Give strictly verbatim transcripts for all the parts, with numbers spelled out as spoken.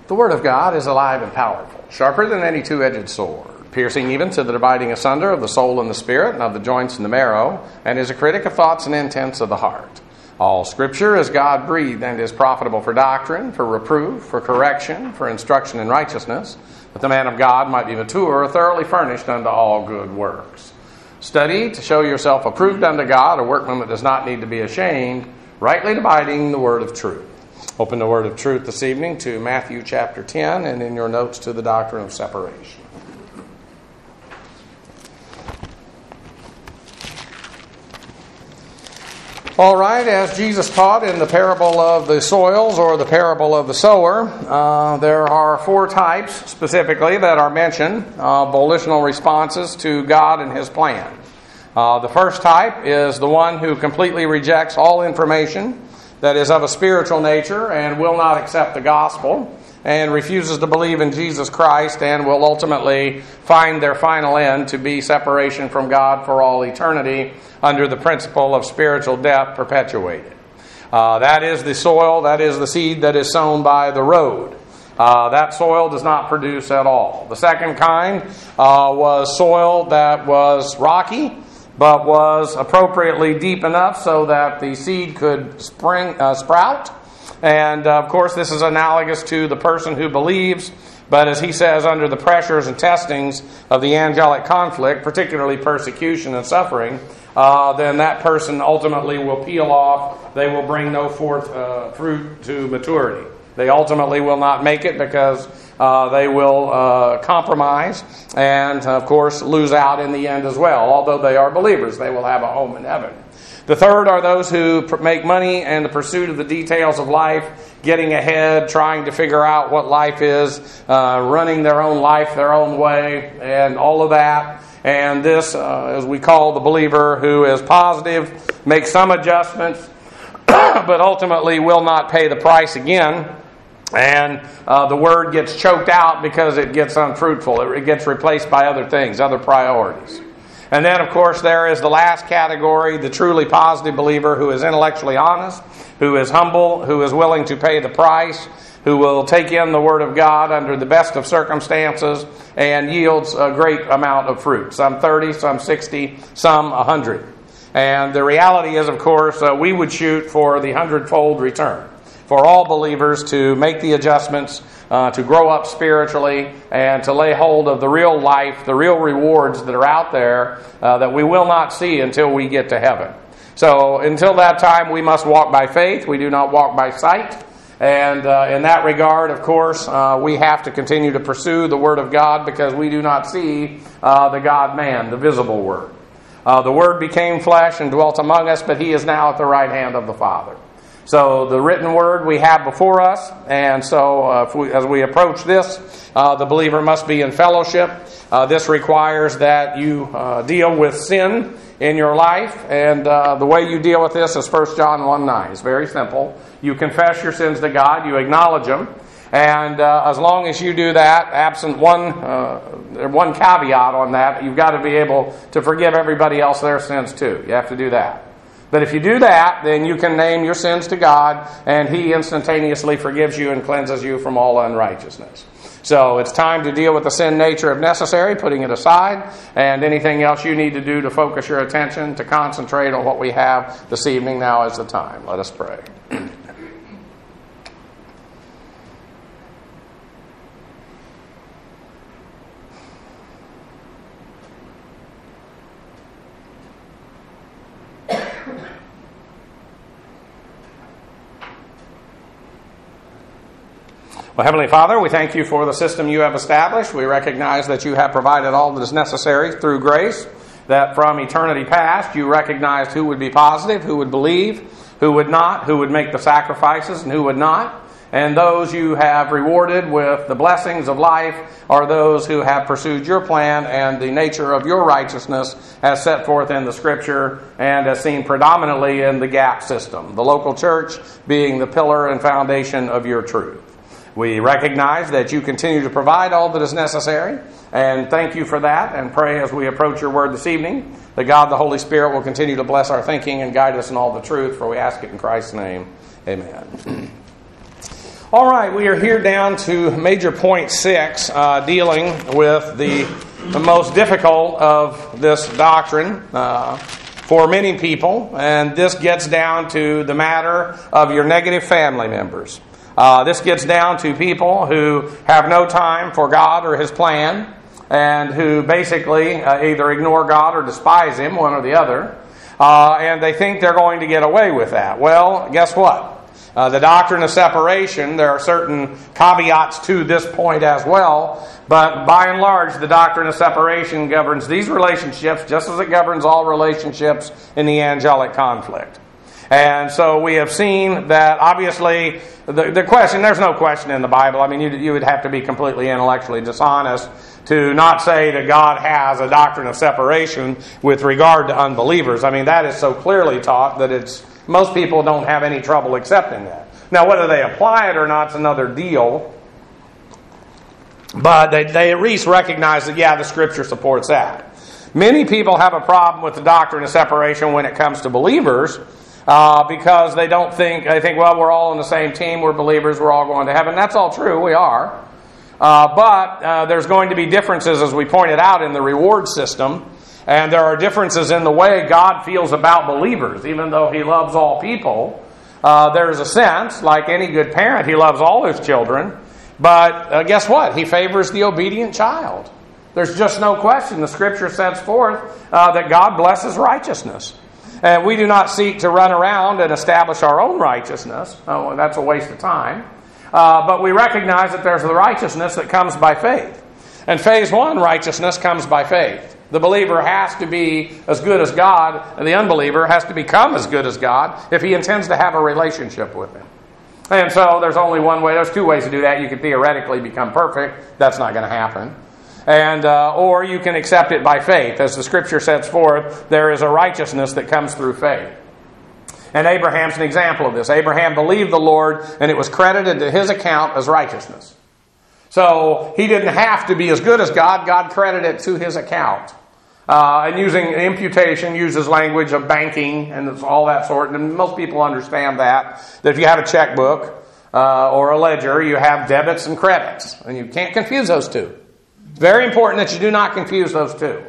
The Word of God is alive and powerful, sharper than any two-edged sword, piercing even to the dividing asunder of the soul and the spirit, and of the joints and the marrow, and is a critic of thoughts and intents of the heart. All Scripture is God-breathed and is profitable for doctrine, for reproof, for correction, for instruction in righteousness, that the man of God might be mature, thoroughly furnished unto all good works. Study to show yourself approved unto God, a workman that does not need to be ashamed, rightly dividing the word of truth. Open the word of truth this evening to Matthew chapter ten, and in your notes to the doctrine of separation. All right, as Jesus taught in the parable of the soils or the parable of the sower, uh, there are four types specifically that are mentioned, uh, volitional responses to God and His plan. Uh, the first type is the one who completely rejects all information that is of a spiritual nature and will not accept the gospel and refuses to believe in Jesus Christ and will ultimately find their final end to be separation from God for all eternity under the principle of spiritual death perpetuated. Uh, that is the soil, that is the seed that is sown by the road. Uh, that soil does not produce at all. The second kind uh, was soil that was rocky, but was appropriately deep enough so that the seed could spring uh, sprout. And, uh, of course, this is analogous to the person who believes, but as he says, under the pressures and testings of the angelic conflict, particularly persecution and suffering, uh, then that person ultimately will peel off. They will bring no forth uh, fruit to maturity. They ultimately will not make it because uh, they will uh, compromise and, of course, lose out in the end as well. Although they are believers, they will have a home in heaven. The third are those who make money and the pursuit of the details of life, getting ahead, trying to figure out what life is, uh, running their own life their own way, and all of that. And this, uh, as we call the believer who is positive, makes some adjustments, but ultimately will not pay the price again. And uh, the word gets choked out because it gets unfruitful. It, it gets replaced by other things, other priorities. And then, of course, there is the last category, the truly positive believer who is intellectually honest, who is humble, who is willing to pay the price, who will take in the Word of God under the best of circumstances and yields a great amount of fruit. Some thirty, some sixty, some one hundred. And the reality is, of course, uh, we would shoot for the hundredfold return. For all believers to make the adjustments, uh, to grow up spiritually, and to lay hold of the real life, the real rewards that are out there uh, that we will not see until we get to heaven. So until that time, we must walk by faith. We do not walk by sight. And uh, in that regard, of course, uh, we have to continue to pursue the Word of God because we do not see uh, the God-man, the visible Word. Uh, the Word became flesh and dwelt among us, but He is now at the right hand of the Father. So the written word we have before us, and so uh, if we, as we approach this, uh, the believer must be in fellowship. Uh, this requires that you uh, deal with sin in your life, and uh, the way you deal with this is First John one nine. It's very simple. You confess your sins to God, you acknowledge them, and uh, as long as you do that, absent one uh, one caveat on that, you've got to be able to forgive everybody else their sins too. You have to do that. But if you do that, then you can name your sins to God, and He instantaneously forgives you and cleanses you from all unrighteousness. So it's time to deal with the sin nature if necessary, putting it aside, and anything else you need to do to focus your attention, to concentrate on what we have this evening. Now is the time. Let us pray. Well, Heavenly Father, we thank You for the system You have established. We recognize that You have provided all that is necessary through grace, that from eternity past You recognized who would be positive, who would believe, who would not, who would make the sacrifices, and who would not. And those You have rewarded with the blessings of life are those who have pursued Your plan and the nature of Your righteousness as set forth in the Scripture and as seen predominantly in the GAP system, the local church being the pillar and foundation of Your truth. We recognize that You continue to provide all that is necessary, and thank You for that, and pray as we approach Your word this evening that God the Holy Spirit will continue to bless our thinking and guide us in all the truth, for we ask it in Christ's name. Amen. All right, we are here down to major point six, uh, dealing with the, the most difficult of this doctrine uh, for many people, and this gets down to the matter of your negative family members. Uh, this gets down to people who have no time for God or His plan, and who basically uh, either ignore God or despise Him, one or the other, uh, and they think they're going to get away with that. Well, guess what? Uh, the doctrine of separation, there are certain caveats to this point as well, but by and large, the doctrine of separation governs these relationships just as it governs all relationships in the angelic conflict. And so we have seen that obviously the, the question, there's no question in the Bible. I mean, you, you would have to be completely intellectually dishonest to not say that God has a doctrine of separation with regard to unbelievers. I mean, that is so clearly taught that it's most people don't have any trouble accepting that. Now, whether they apply it or not is another deal. But they, they at least recognize that, yeah, the Scripture supports that. Many people have a problem with the doctrine of separation when it comes to believers uh, because they don't think, they think, well, we're all on the same team, we're believers, we're all going to heaven. That's all true, we are. Uh, but uh, there's going to be differences, as we pointed out, in the reward system. And there are differences in the way God feels about believers. Even though He loves all people, uh, there's a sense, like any good parent, He loves all His children. But uh, guess what? He favors the obedient child. There's just no question. The Scripture sets forth uh, that God blesses righteousness. And we do not seek to run around and establish our own righteousness. Oh, that's a waste of time. Uh, but we recognize that there's the righteousness that comes by faith. And phase one righteousness comes by faith. The believer has to be as good as God, and the unbeliever has to become as good as God if he intends to have a relationship with Him. And so there's only one way. There's two ways to do that. You can theoretically become perfect. That's not going to happen. And uh, or you can accept it by faith. As the Scripture sets forth, there is a righteousness that comes through faith. And Abraham's an example of this. Abraham believed the Lord, and it was credited to his account as righteousness. So he didn't have to be as good as God. God credited it to his account. Uh, and using imputation uses language of banking and it's all that sort. And most people understand that. That if you have a checkbook uh, or a ledger, you have debits and credits. And you can't confuse those two. It's very important that you do not confuse those two.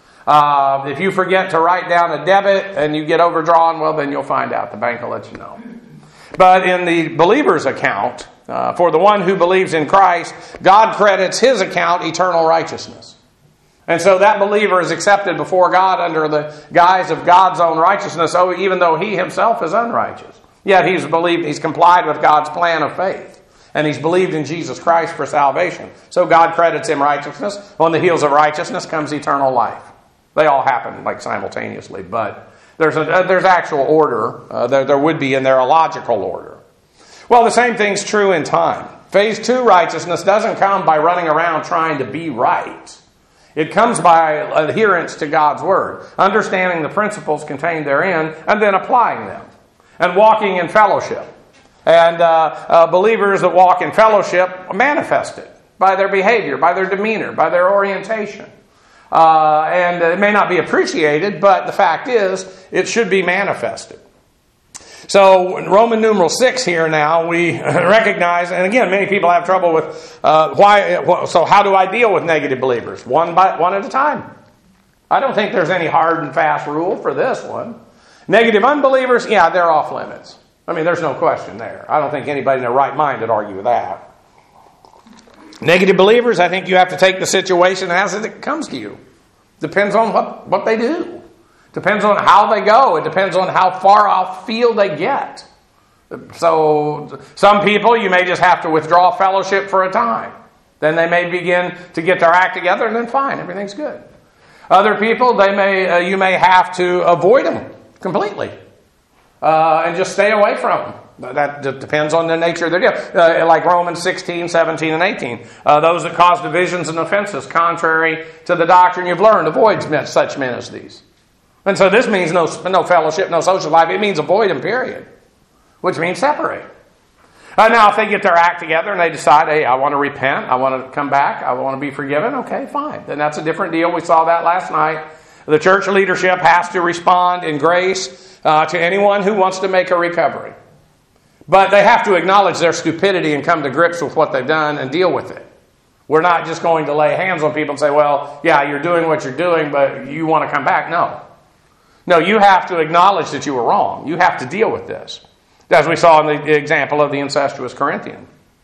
Uh, if you forget to write down a debit and you get overdrawn, well, then you'll find out. The bank will let you know. But in the believer's account, uh, for the one who believes in Christ, God credits his account eternal righteousness. And so that believer is accepted before God under the guise of God's own righteousness, oh, even though he himself is unrighteous. Yet he's believed, he's complied with God's plan of faith. And he's believed in Jesus Christ for salvation. So God credits him righteousness. On the heels of righteousness comes eternal life. They all happen like simultaneously, but there's a, there's actual order. Uh, there, there would be in there a logical order. Well, the same thing's true in time. Phase two righteousness doesn't come by running around trying to be right. It comes by adherence to God's Word, understanding the principles contained therein, and then applying them, and walking in fellowship. And uh, uh, believers that walk in fellowship manifest it by their behavior, by their demeanor, by their orientation. Uh, and it may not be appreciated, but the fact is, it should be manifested. So in Roman numeral six here now, we recognize, and again, many people have trouble with uh, why. So how do I deal with negative believers? One by one at a time. I don't think there's any hard and fast rule for this one. Negative unbelievers, yeah, they're off limits. I mean, there's no question there. I don't think anybody in their right mind would argue with that. Negative believers, I think you have to take the situation as it comes to you. Depends on what, what they do. Depends on how they go. It depends on how far off field they get. So some people, you may just have to withdraw fellowship for a time. Then they may begin to get their act together, and then fine, everything's good. Other people, they may uh, you may have to avoid them completely uh, and just stay away from them. That depends on the nature of their deal. Uh, like Romans sixteen, seventeen, and eighteen. Uh, those that cause divisions and offenses contrary to the doctrine you've learned, avoid such men as these. And so this means no, no fellowship, no social life. It means avoid them, period. Which means separate. Uh, now, if they get their act together and they decide, hey, I want to repent, I want to come back, I want to be forgiven, okay, fine. Then that's a different deal. We saw that last night. The church leadership has to respond in grace uh, to anyone who wants to make a recovery. But they have to acknowledge their stupidity and come to grips with what they've done and deal with it. We're not just going to lay hands on people and say, well, yeah, you're doing what you're doing, but you want to come back. No. No, you have to acknowledge that you were wrong. You have to deal with this, as we saw in the example of the incestuous Corinthian.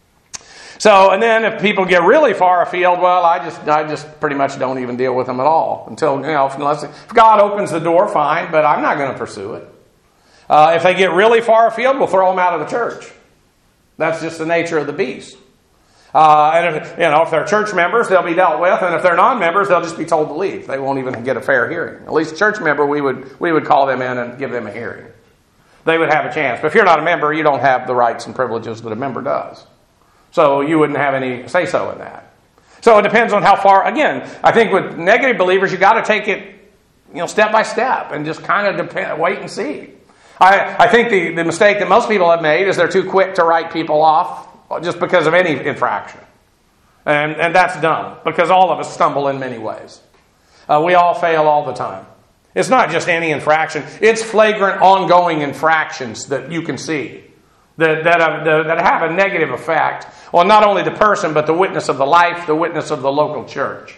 So, and then if people get really far afield, well, I just I just pretty much don't even deal with them at all until, you know, unless if God opens the door, fine, but I'm not going to pursue it. Uh, if they get really far afield, we'll throw them out of the church. That's just the nature of the beast. Uh, and if, you know, if they're church members, they'll be dealt with, and if they're non-members, they'll just be told to leave. They won't even get a fair hearing. At least a church member, we would we would call them in and give them a hearing. They would have a chance. But if you're not a member, you don't have the rights and privileges that a member does. So you wouldn't have any say-so in that. So it depends on how far. Again, I think with negative believers, you got to take it, you know, step by step and just kind of depend, wait and see. I, I think the, the mistake that most people have made is they're too quick to write people off just because of any infraction. And, and that's dumb, because all of us stumble in many ways. Uh, we all fail all the time. It's not just any infraction. It's flagrant, ongoing infractions that you can see that, that, have, that have a negative effect on not only the person, but the witness of the life, the witness of the local church.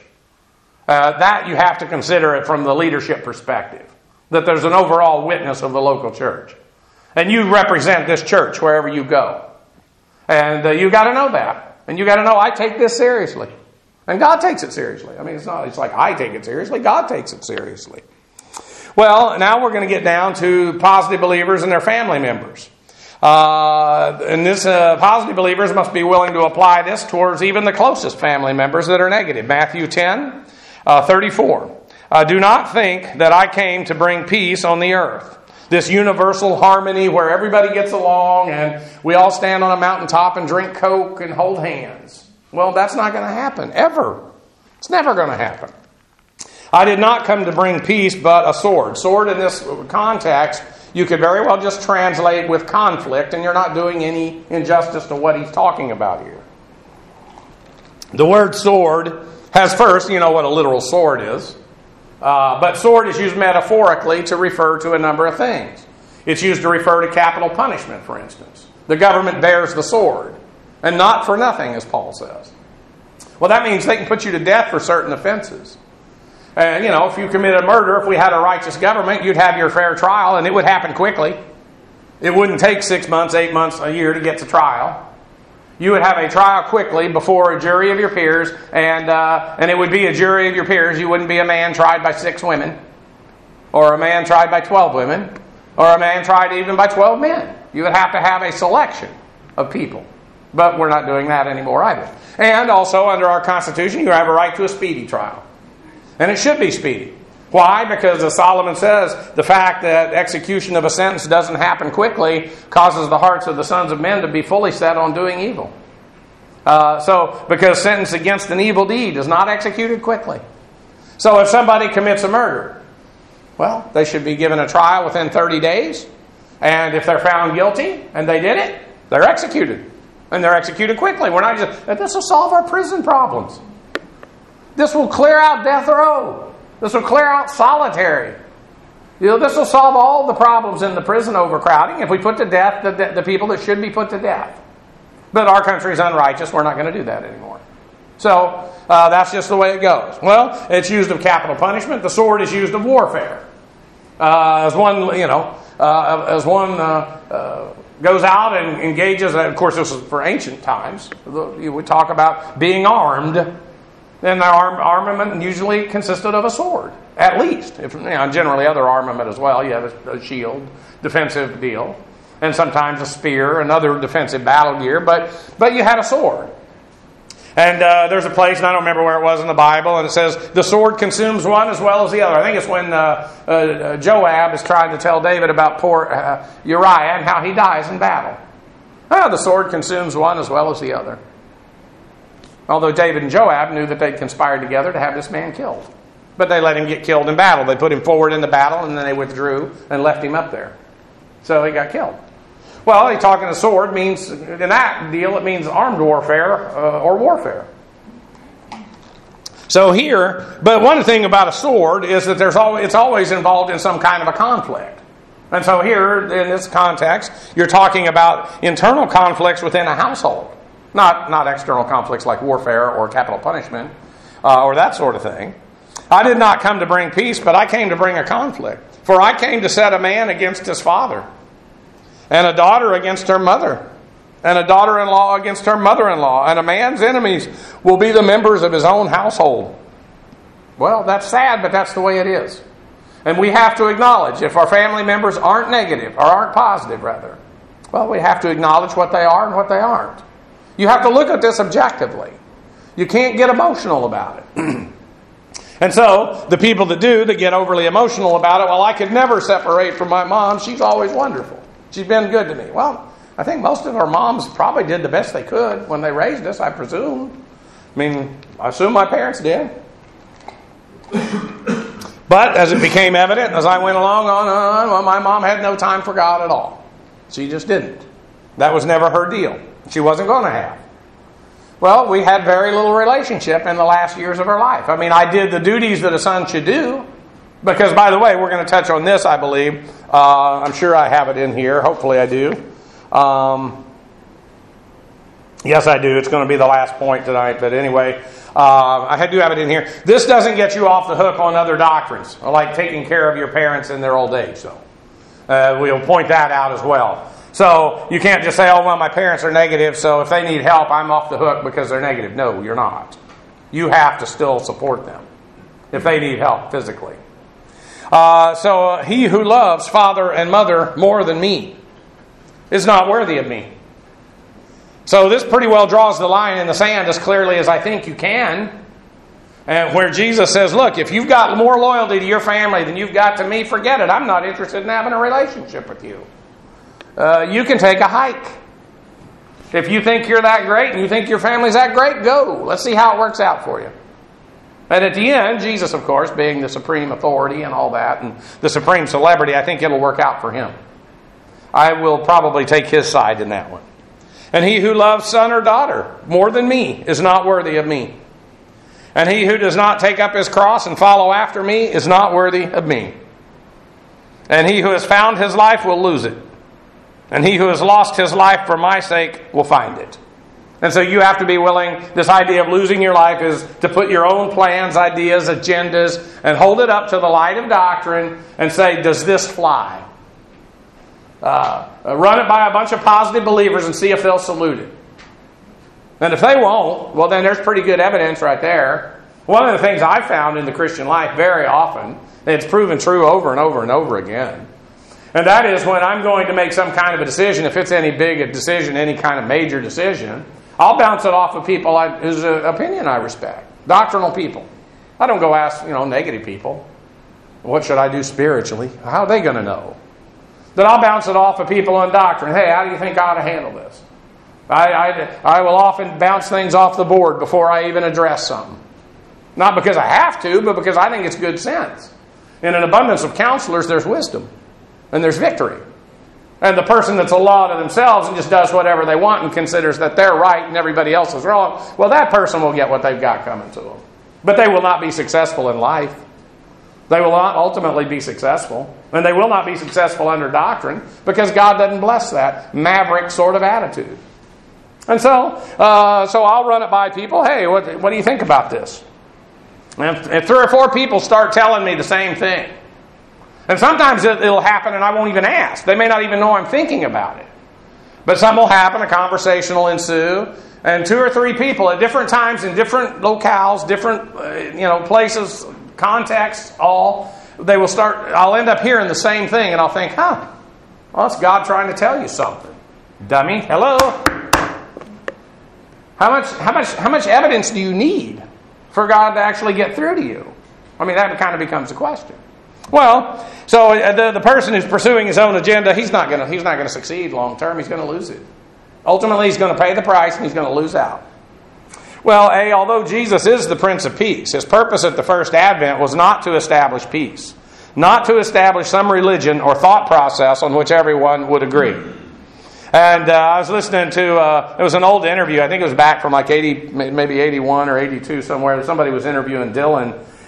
Uh, that you have to consider it from the leadership perspective, that there's an overall witness of the local church. And you represent this church wherever you go. And uh, you got to know that. And you got to know, I take this seriously. And God takes it seriously. I mean, it's not, it's like I take it seriously. God takes it seriously. Well, now we're going to get down to positive believers and their family members. Uh, and this uh, positive believers must be willing to apply this towards even the closest family members that are negative. Matthew ten, uh, thirty-four. Uh, Do not think that I came to bring peace on the earth. This universal harmony where everybody gets along and we all stand on a mountaintop and drink Coke and hold hands. Well, that's not going to happen, ever. It's never going to happen. I did not come to bring peace, but a sword. Sword in this context, you could very well just translate with conflict, and you're not doing any injustice to what he's talking about here. The word sword has first, you know what a literal sword is. Uh, but sword is used metaphorically to refer to a number of things. It's used to refer to capital punishment, for instance. The government bears the sword, and not for nothing, as Paul says. Well, that means they can put you to death for certain offenses. And, you know, if you committed murder, if we had a righteous government, you'd have your fair trial, and it would happen quickly. It wouldn't take six months, eight months, a year to get to trial. You would have a trial quickly before a jury of your peers, and uh, and it would be a jury of your peers. You wouldn't be a man tried by six women, or a man tried by twelve women, or a man tried even by twelve men. You would have to have a selection of people. But we're not doing that anymore either. And also, under our Constitution, you have a right to a speedy trial. And it should be speedy. Why? Because as Solomon says, the fact that execution of a sentence doesn't happen quickly causes the hearts of the sons of men to be fully set on doing evil. Uh, so, because sentence against an evil deed is not executed quickly. So if somebody commits a murder, well, they should be given a trial within thirty days. And if they're found guilty and they did it, they're executed. And they're executed quickly. We're not just, this will solve our prison problems. This will clear out death row. This will clear out solitary. You know, this will solve all the problems in the prison overcrowding if we put to death the, the, the people that should be put to death. But our country is unrighteous. We're not going to do that anymore. So uh, that's just the way it goes. Well, it's used of capital punishment. The sword is used of warfare. Uh, as one, you know, uh, as one uh, uh, goes out and engages. Of course, this is for ancient times. You would talk about being armed. Then the arm, armament usually consisted of a sword, at least. If, you know, generally other armament as well. You have a, a shield, defensive deal, and sometimes a spear, another defensive battle gear. But but you had a sword. And uh, there's a place, and I don't remember where it was in the Bible, and it says, the sword consumes one as well as the other. I think it's when uh, uh, Joab is trying to tell David about poor uh, Uriah and how he dies in battle. Oh, the sword consumes one as well as the other. Although David and Joab knew that they'd conspired together to have this man killed. But they let him get killed in battle. They put him forward in the battle, and then they withdrew and left him up there. So he got killed. Well, he talking a sword means, in that deal, it means armed warfare uh, or warfare. So here, but one thing about a sword is that there's always, it's always involved in some kind of a conflict. And so here, in this context, you're talking about internal conflicts within a household. Not, not external conflicts like warfare or capital punishment uh, or that sort of thing. I did not come to bring peace, but I came to bring a conflict. For I came to set a man against his father, and a daughter against her mother, and a daughter-in-law against her mother-in-law, and a man's enemies will be the members of his own household. Well, that's sad, but that's the way it is. And we have to acknowledge, if our family members aren't negative, or aren't positive, rather, well, we have to acknowledge what they are and what they aren't. You have to look at this objectively. You can't get emotional about it. And so, the people that do, that get overly emotional about it, well, I could never separate from my mom. She's always wonderful. She's been good to me. Well, I think most of our moms probably did the best they could when they raised us, I presume. I mean, I assume my parents did. But as it became evident, as I went along on and on, well, my mom had no time for God at all. She just didn't. That was never her deal. She wasn't going to have. Well, we had very little relationship in the last years of her life. I mean, I did the duties that a son should do. Because, by the way, we're going to touch on this, I believe. Uh, I'm sure I have it in here. Hopefully I do. Um, yes, I do. It's going to be the last point tonight. But anyway, uh, I do have it in here. This doesn't get you off the hook on other doctrines, like taking care of your parents in their old age. So uh, we'll point that out as well. So you can't just say, oh, well, my parents are negative, so if they need help, I'm off the hook because they're negative. No, you're not. You have to still support them if they need help physically. Uh, so uh, he who loves father and mother more than me is not worthy of me. So this pretty well draws the line in the sand as clearly as I think you can. And where Jesus says, look, if you've got more loyalty to your family than you've got to me, forget it. I'm not interested in having a relationship with you. Uh, you can take a hike. If you think you're that great and you think your family's that great, go. Let's see how it works out for you. And at the end, Jesus, of course, being the supreme authority and all that, and the supreme celebrity, I think it'll work out for him. I will probably take his side in that one. And he who loves son or daughter more than me is not worthy of me. And he who does not take up his cross and follow after me is not worthy of me. And he who has found his life will lose it. And he who has lost his life for my sake will find it. And so you have to be willing, this idea of losing your life is to put your own plans, ideas, agendas, and hold it up to the light of doctrine and say, does this fly? Uh, run it by a bunch of positive believers and see if they'll salute it. And if they won't, well then there's pretty good evidence right there. One of the things I found in the Christian life very often, and it's proven true over and over and over again, and that is when I'm going to make some kind of a decision, if it's any big a decision, any kind of major decision, I'll bounce it off of people I, whose uh, opinion I respect. Doctrinal people. I don't go ask, you know, negative people. What should I do spiritually? How are they going to know? Then I'll bounce it off of people on doctrine. Hey, how do you think I ought to handle this? I, I, I will often bounce things off the board before I even address something. Not because I have to, but because I think it's good sense. In an abundance of counselors, there's wisdom. And there's victory. And the person that's a law to themselves and just does whatever they want and considers that they're right and everybody else is wrong, well, that person will get what they've got coming to them. But they will not be successful in life. They will not ultimately be successful. And they will not be successful under doctrine because God doesn't bless that maverick sort of attitude. And so, uh, so I'll run it by people. Hey, what, what do you think about this? And if, if three or four people start telling me the same thing, and sometimes it'll happen and I won't even ask. They may not even know I'm thinking about it. But something will happen, a conversation will ensue, and two or three people at different times in different locales, different uh, you know places, contexts, all, they will start, I'll end up hearing the same thing and I'll think, huh, well, it's God trying to tell you something. Dummy, hello? How much, how much, how much evidence do you need for God to actually get through to you? I mean, that kind of becomes the question. Well, so the, the person who's pursuing his own agenda, he's not going to he's not going to succeed long term. He's going to lose it. Ultimately, he's going to pay the price and he's going to lose out. Well, A, although Jesus is the Prince of Peace, his purpose at the first advent was not to establish peace, not to establish some religion or thought process on which everyone would agree. And uh, I was listening to, uh, it was an old interview, I think it was back from like eighty, maybe eighty-one or eighty-two somewhere. Somebody was interviewing Dylan.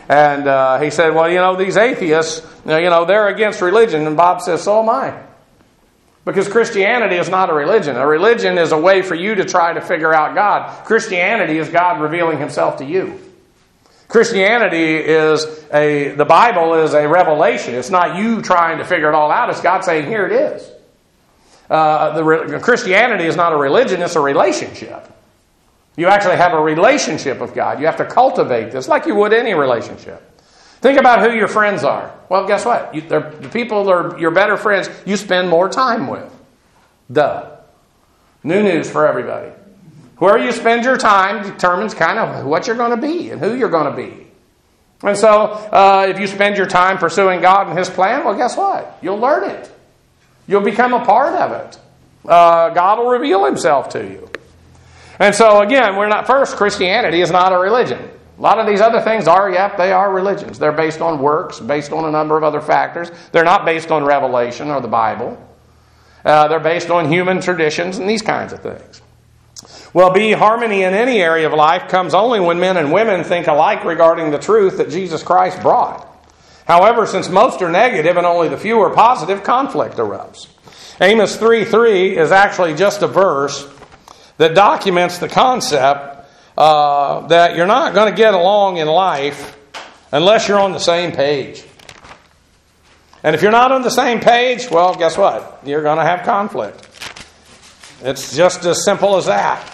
And uh, he said, well, you know, these atheists, you know, they're against religion. And Bob says, so am I. Because Christianity is not a religion. A religion is a way for you to try to figure out God. Christianity is God revealing himself to you. Christianity is a, the Bible is a revelation. It's not you trying to figure it all out. It's God saying, here it is. Uh, the Christianity is not a religion, it's a relationship. You actually have a relationship with God. You have to cultivate this like you would any relationship. Think about who your friends are. Well, guess what? You, the people that are your better friends, you spend more time with. Duh. New news for everybody. Where you spend your time determines kind of what you're going to be and who you're going to be. And so, uh, if you spend your time pursuing God and His plan, well, guess what? You'll learn it. You'll become a part of it. Uh, God will reveal Himself to you. And so, again, we're not first. Christianity is not a religion. A lot of these other things are, yep, they are religions. They're based on works, based on a number of other factors. They're not based on revelation or the Bible. Uh, they're based on human traditions and these kinds of things. Well, be harmony in any area of life comes only when men and women think alike regarding the truth that Jesus Christ brought. However, since most are negative and only the few are positive, conflict erupts. Amos three three is actually just a verse that documents the concept uh, that you're not going to get along in life unless you're on the same page. And if you're not on the same page, well, guess what? You're going to have conflict. It's just as simple as that.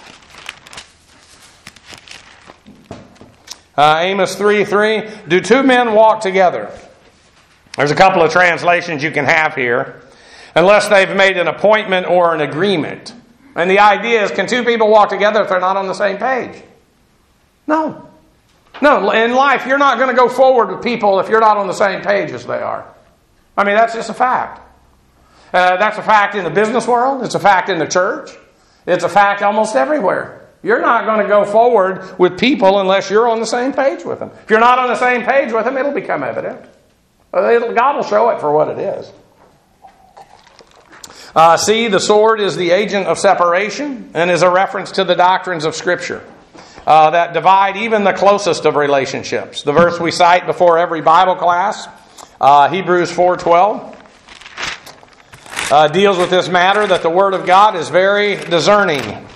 Uh, Amos three three, do two men walk together? There's a couple of translations you can have here. Unless they've made an appointment or an agreement. And the idea is, can two people walk together if they're not on the same page? No. No, in life, you're not going to go forward with people if you're not on the same page as they are. I mean, that's just a fact. Uh, that's a fact in the business world. It's a fact in the church. It's a fact almost everywhere. You're not going to go forward with people unless you're on the same page with them. If you're not on the same page with them, it'll become evident. It'll, God will show it for what it is. Uh, see, the sword is the agent of separation and is a reference to the doctrines of Scripture uh, that divide even the closest of relationships. The verse we cite before every Bible class, uh, Hebrews four twelve, uh, deals with this matter that the Word of God is very discerning.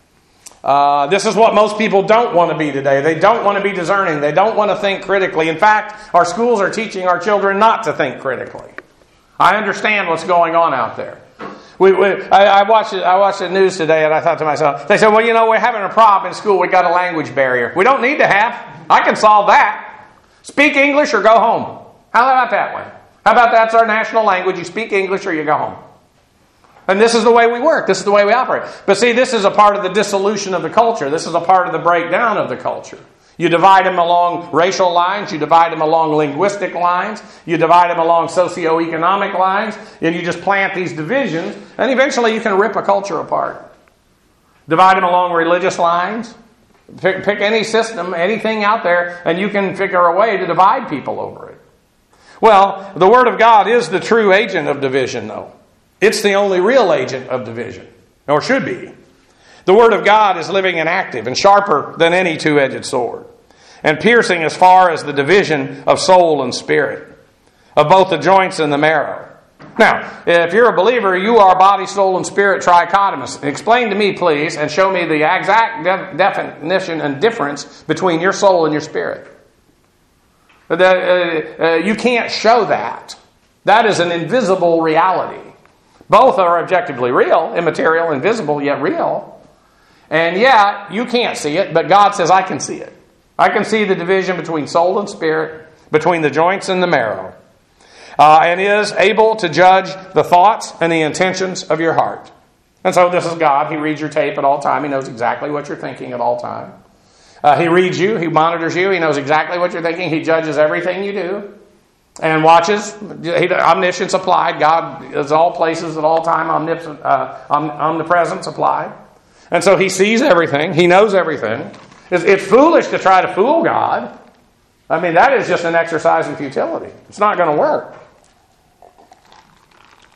Uh, this is what most people don't want to be today. They don't want to be discerning. They don't want to think critically. In fact, our schools are teaching our children not to think critically. I understand what's going on out there. We, we, I, I watched it, I watched the news today, and I thought to myself, they said, well, you know, we're having a problem in school. We've got a language barrier. We don't need to have. I can solve that. Speak English or go home. How about that one? How about that's our national language? You speak English or you go home. And this is the way we work. This is the way we operate. But see, this is a part of the dissolution of the culture. This is a part of the breakdown of the culture. You divide them along racial lines. You divide them along linguistic lines. You divide them along socioeconomic lines. And you just plant these divisions. And eventually you can rip a culture apart. Divide them along religious lines. Pick, pick any system, anything out there, and you can figure a way to divide people over it. Well, the Word of God is the true agent of division, though. It's the only real agent of division, or should be. The Word of God is living and active and sharper than any two-edged sword, and piercing as far as the division of soul and spirit, of both the joints and the marrow. Now, if you're a believer, you are body, soul, and spirit trichotomous. Explain to me, please, and show me the exact de- definition and difference between your soul and your spirit. The, uh, uh, you can't show that. That is an invisible reality. Both are objectively real, immaterial, invisible, yet real. And yet, you can't see it, but God says, I can see it. I can see the division between soul and spirit, between the joints and the marrow. Uh, and is able to judge the thoughts and the intentions of your heart. And so this is God. He reads your tape at all time. He knows exactly what you're thinking at all time. Uh, he reads you. He monitors you. He knows exactly what you're thinking. He judges everything you do. And watches. He, omniscience applied. God is all places at all time. Omnipotent, uh, omnipresence applied. And so He sees everything. He knows everything. It's, it's foolish to try to fool God. I mean, that is just an exercise in futility. It's not going to work.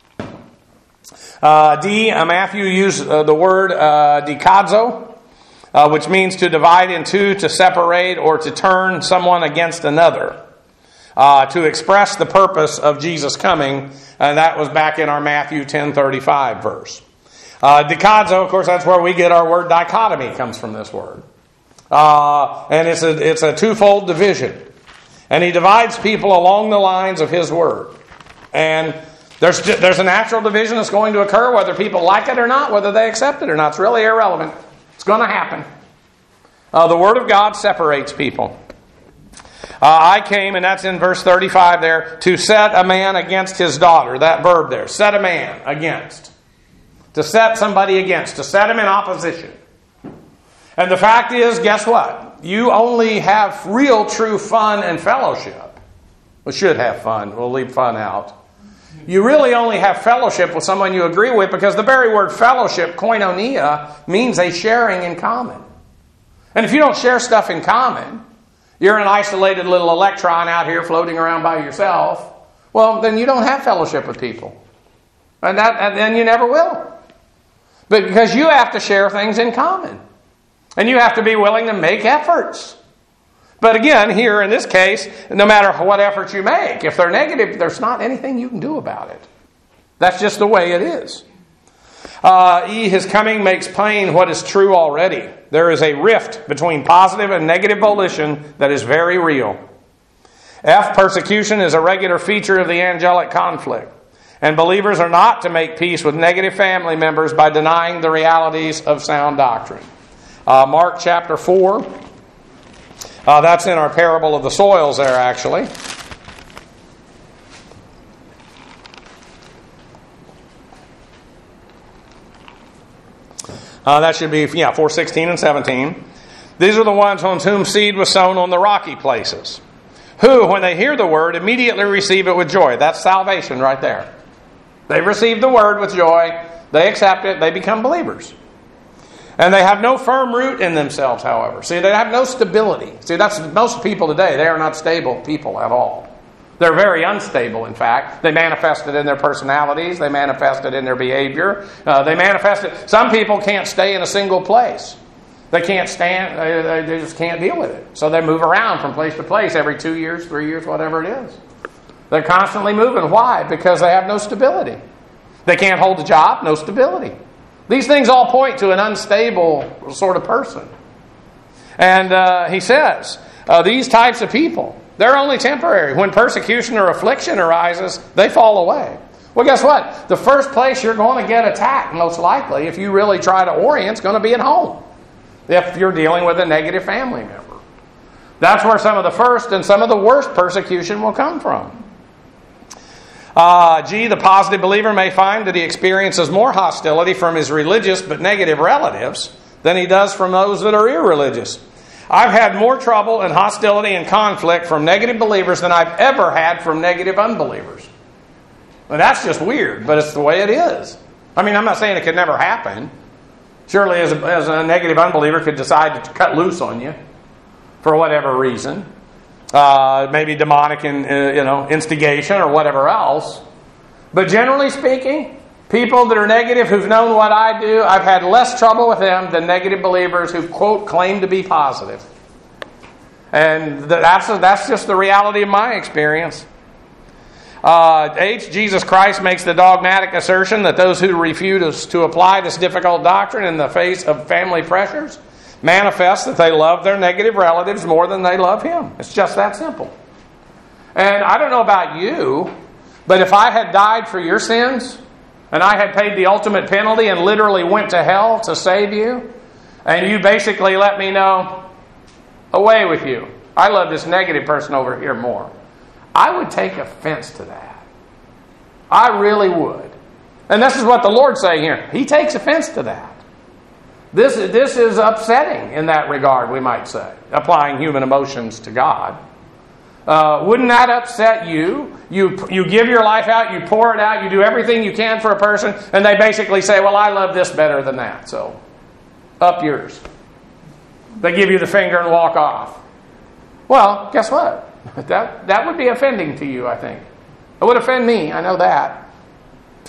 Uh, D. Uh, Matthew used uh, the word uh, dikadzo. uh, which means to divide in two, to separate, or to turn someone against another, uh, to express the purpose of Jesus coming. And that was back in our Matthew ten thirty-five verse. Uh, dikazo, of course, that's where we get our word dichotomy, comes from this word. Uh, and it's a, it's a twofold division. And he divides people along the lines of his word. And there's, there's a natural division that's going to occur, whether people like it or not, whether they accept it or not. It's really irrelevant. It's going to happen. Uh, the Word of God separates people. Uh, I came, and that's in verse thirty-five there, to set a man against his daughter. That verb there, set a man against. To set somebody against, to set him in opposition. And the fact is, guess what? You only have real, true fun and fellowship. We should have fun. We'll leave fun out. You really only have fellowship with someone you agree with, because the very word fellowship, koinonia, means a sharing in common. And if you don't share stuff in common, you're an isolated little electron out here floating around by yourself, well, then you don't have fellowship with people. And, that, and then you never will. But because you have to share things in common. And you have to be willing to make efforts. But again, here in this case, no matter what efforts you make, if they're negative, there's not anything you can do about it. That's just the way it is. Uh, e, his coming makes plain what is true already. There is a rift between positive and negative volition that is very real. F, persecution is a regular feature of the angelic conflict. And believers are not to make peace with negative family members by denying the realities of sound doctrine. Uh, Mark chapter four. Uh, that's in our parable of the soils there, actually. Uh, that should be, yeah, four sixteen and seventeen. These are the ones on whom seed was sown on the rocky places, who, when they hear the word, immediately receive it with joy. That's salvation right there. They receive the word with joy. They accept it. They become believers. And they have no firm root in themselves, however. See, they have no stability. See, that's most people today. They are not stable people at all. They're very unstable, in fact. They manifest it in their personalities. They manifest it in their behavior. Uh, they manifest it. Some people can't stay in a single place. They can't stand, they, they just can't deal with it. So they move around from place to place every two years, three years, whatever it is. They're constantly moving. Why? Because they have no stability. They can't hold a job, no stability. These things all point to an unstable sort of person. And uh, he says, uh, these types of people, they're only temporary. When persecution or affliction arises, they fall away. Well, guess what? The first place you're going to get attacked, most likely, if you really try to orient, is going to be at home. If you're dealing with a negative family member. That's where some of the first and some of the worst persecution will come from. Uh, G, the positive believer may find that he experiences more hostility from his religious but negative relatives than he does from those that are irreligious. I've had more trouble and hostility and conflict from negative believers than I've ever had from negative unbelievers. And that's just weird, but it's the way it is. I mean, I'm not saying it could never happen. Surely as a, as a negative unbeliever could decide to cut loose on you for whatever reason. Uh, maybe demonic in, uh, you know, instigation or whatever else. But generally speaking, people that are negative who've known what I do, I've had less trouble with them than negative believers who, quote, claim to be positive. And that's, that's just the reality of my experience. Uh, H, Jesus Christ makes the dogmatic assertion that those who refuse to apply this difficult doctrine in the face of family pressures manifest that they love their negative relatives more than they love Him. It's just that simple. And I don't know about you, but if I had died for your sins, and I had paid the ultimate penalty and literally went to hell to save you, and you basically let me know, away with you. I love this negative person over here more. I would take offense to that. I really would. And this is what the Lord's saying here. He takes offense to that. This, this is upsetting in that regard, we might say, applying human emotions to God. Uh, wouldn't that upset you? You you give your life out, you pour it out, you do everything you can for a person, and they basically say, well, I love this better than that, so up yours. They give you the finger and walk off. Well, guess what? That, that would be offending to you, I think. It would offend me, I know that.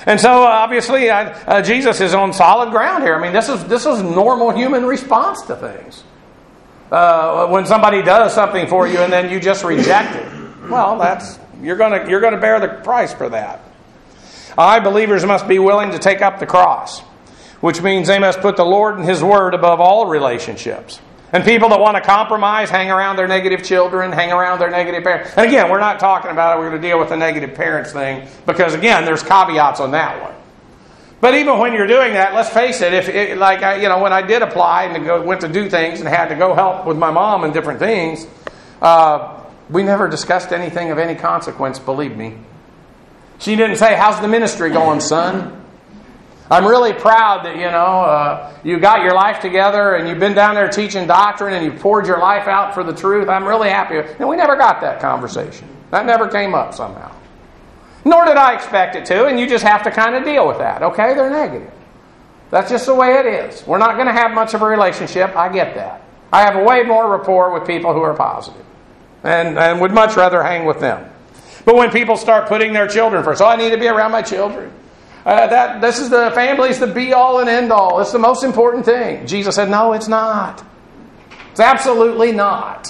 And so, obviously, I, uh, Jesus is on solid ground here. I mean, this is this is normal human response to things. Uh, when somebody does something for you and then you just reject it, well, that's you're gonna you're gonna bear the price for that. I, believers, must be willing to take up the cross, which means they must put the Lord and His Word above all relationships. And people that want to compromise, hang around their negative children, hang around their negative parents. And again, we're not talking about it. We're going to deal with the negative parents thing because, again, there's caveats on that one. But even when you're doing that, let's face it, if it, like I, you know, when I did apply and go, went to do things and had to go help with my mom and different things, uh, we never discussed anything of any consequence, believe me. She didn't say, how's the ministry going, son? I'm really proud that, you know, uh, you got your life together and you've been down there teaching doctrine and you've poured your life out for the truth. I'm really happy. And we never got that conversation. That never came up somehow. Nor did I expect it to, and you just have to kind of deal with that. Okay, they're negative. That's just the way it is. We're not going to have much of a relationship. I get that. I have a way more rapport with people who are positive and, and would much rather hang with them. But when people start putting their children first, oh, I need to be around my children. Uh, that this is the family's the be all and end all. It's the most important thing. Jesus said, no, it's not. It's absolutely not.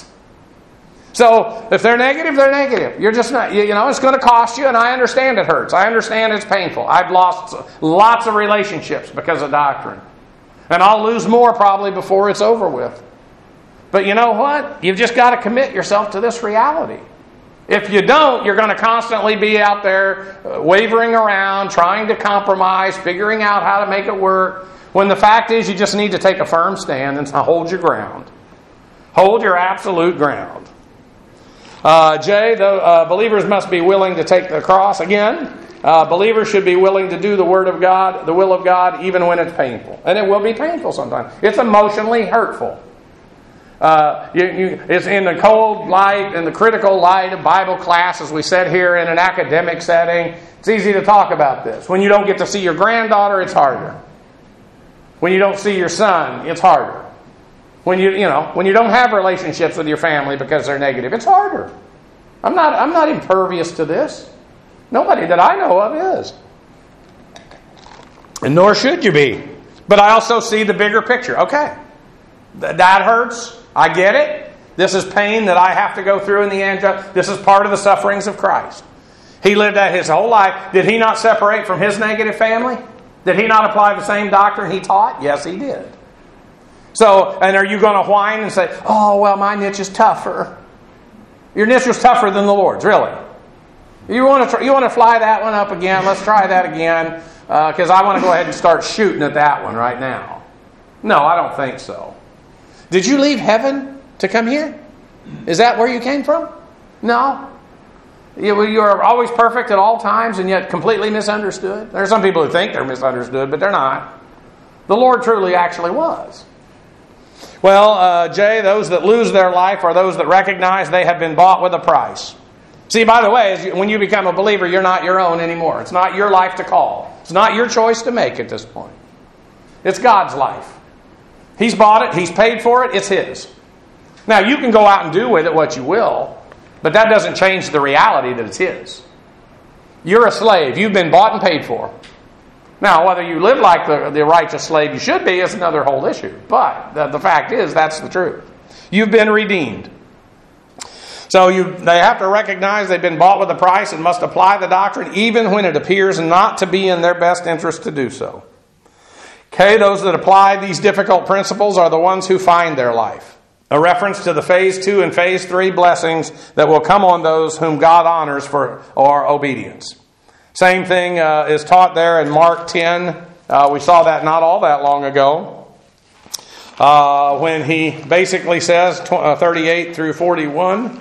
So if they're negative, they're negative. You're just not, you, you know, it's going to cost you, and I understand it hurts. I understand it's painful. I've lost lots of relationships because of doctrine. And I'll lose more probably before it's over with. But you know what? You've just got to commit yourself to this reality. If you don't, you're going to constantly be out there wavering around, trying to compromise, figuring out how to make it work, when the fact is you just need to take a firm stand and hold your ground. Hold your absolute ground. Uh, J, the uh, believers must be willing to take the cross. Again, uh, believers should be willing to do the Word of God, the will of God, even when it's painful. And it will be painful sometimes. It's emotionally hurtful. Uh, you, you, it's in the cold light, in the critical light of Bible class, as we said here in an academic setting. It's easy to talk about this. When you don't get to see your granddaughter, it's harder. When you don't see your son, it's harder. When you, you know, when you don't have relationships with your family because they're negative, it's harder. I'm not, I'm not impervious to this. Nobody that I know of is. And nor should you be. But I also see the bigger picture. Okay, that hurts. I get it. This is pain that I have to go through in the end. This is part of the sufferings of Christ. He lived that his whole life. Did he not separate from his negative family? Did he not apply the same doctrine he taught? Yes, he did. So, and are you going to whine and say, oh, well, my niche is tougher? Your niche was tougher than the Lord's, really. You want to try, you want to fly that one up again? Let's try that again, because uh, I want to go ahead and start shooting at that one right now. No, I don't think so. Did you leave heaven to come here? Is that where you came from? No. You, you are always perfect at all times and yet completely misunderstood. There are some people who think they're misunderstood, but they're not. The Lord truly actually was. Well, uh, Jay, those that lose their life are those that recognize they have been bought with a price. See, by the way, as you, when you become a believer, you're not your own anymore. It's not your life to call. It's not your choice to make at this point. It's God's life. He's bought it. He's paid for it. It's His. Now, you can go out and do with it what you will, but that doesn't change the reality that it's His. You're a slave. You've been bought and paid for. Now, whether you live like the, the righteous slave you should be is another whole issue. But the, the fact is, that's the truth. You've been redeemed. So you, they have to recognize they've been bought with a price and must apply the doctrine even when it appears not to be in their best interest to do so. Okay, those that apply these difficult principles are the ones who find their life. A reference to the phase two and phase three blessings that will come on those whom God honors for our obedience. Same thing uh, is taught there in Mark ten. Uh, we saw that not all that long ago. Uh, when he basically says, thirty-eight through forty-one.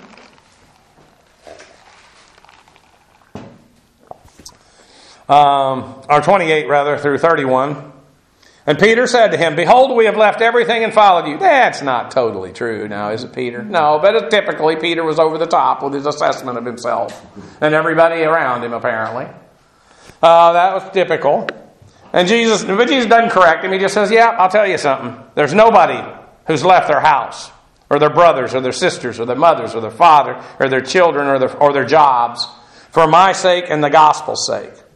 Um, or twenty-eight rather, through thirty-one. And Peter said to him, behold, we have left everything and followed you. That's not totally true now, is it, Peter? No, but typically Peter was over the top with his assessment of himself. And everybody around him, apparently. Uh, that was typical. And Jesus, but Jesus doesn't correct him. He just says, yeah, I'll tell you something. There's nobody who's left their house, or their brothers, or their sisters, or their mothers, or their father, or their children, or their, or their jobs, for my sake and the gospel's sake.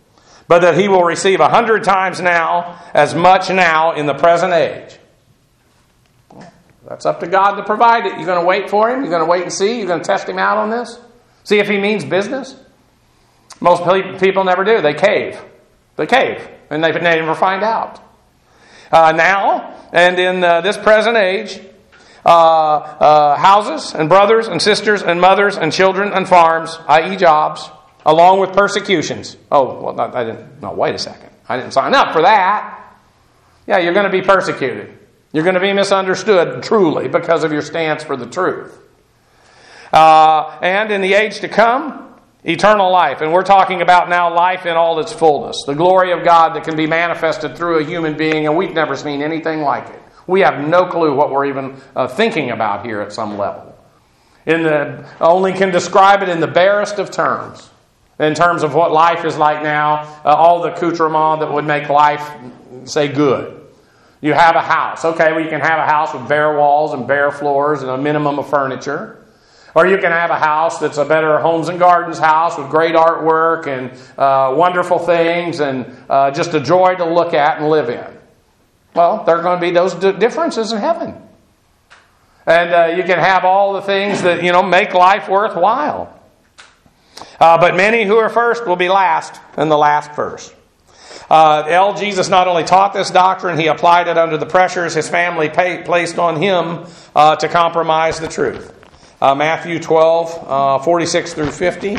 but that he will receive a hundred times now as much now in the present age. That's up to God to provide it. You're going to wait for him? You're going to wait and see? You're going to test him out on this? See if he means business? Most people never do. They cave. They cave. And they never find out. Uh, now, and in uh, this present age, uh, uh, houses and brothers and sisters and mothers and children and farms, that is jobs, along with persecutions. Oh, well, I didn't. No, wait a second. I didn't sign up for that. Yeah, you're going to be persecuted. You're going to be misunderstood, truly, because of your stance for the truth. Uh, and in the age to come, eternal life. And we're talking about now life in all its fullness. The glory of God that can be manifested through a human being, and we've never seen anything like it. We have no clue what we're even uh, thinking about here at some level. In the, only can describe it in the barest of terms. In terms of what life is like now, uh, all the accoutrement that would make life, say, good. You have a house. Okay, well, you can have a house with bare walls and bare floors and a minimum of furniture. Or you can have a house that's a better Homes and Gardens house with great artwork and uh, wonderful things and uh, just a joy to look at and live in. Well, there are going to be those d- differences in heaven. And uh, you can have all the things that, you know, make life worthwhile. Uh, but many who are first will be last, and the last first. Uh, L. Jesus not only taught this doctrine, he applied it under the pressures his family pay, placed on him uh, to compromise the truth. Uh, Matthew twelve, uh, forty-six through fifty.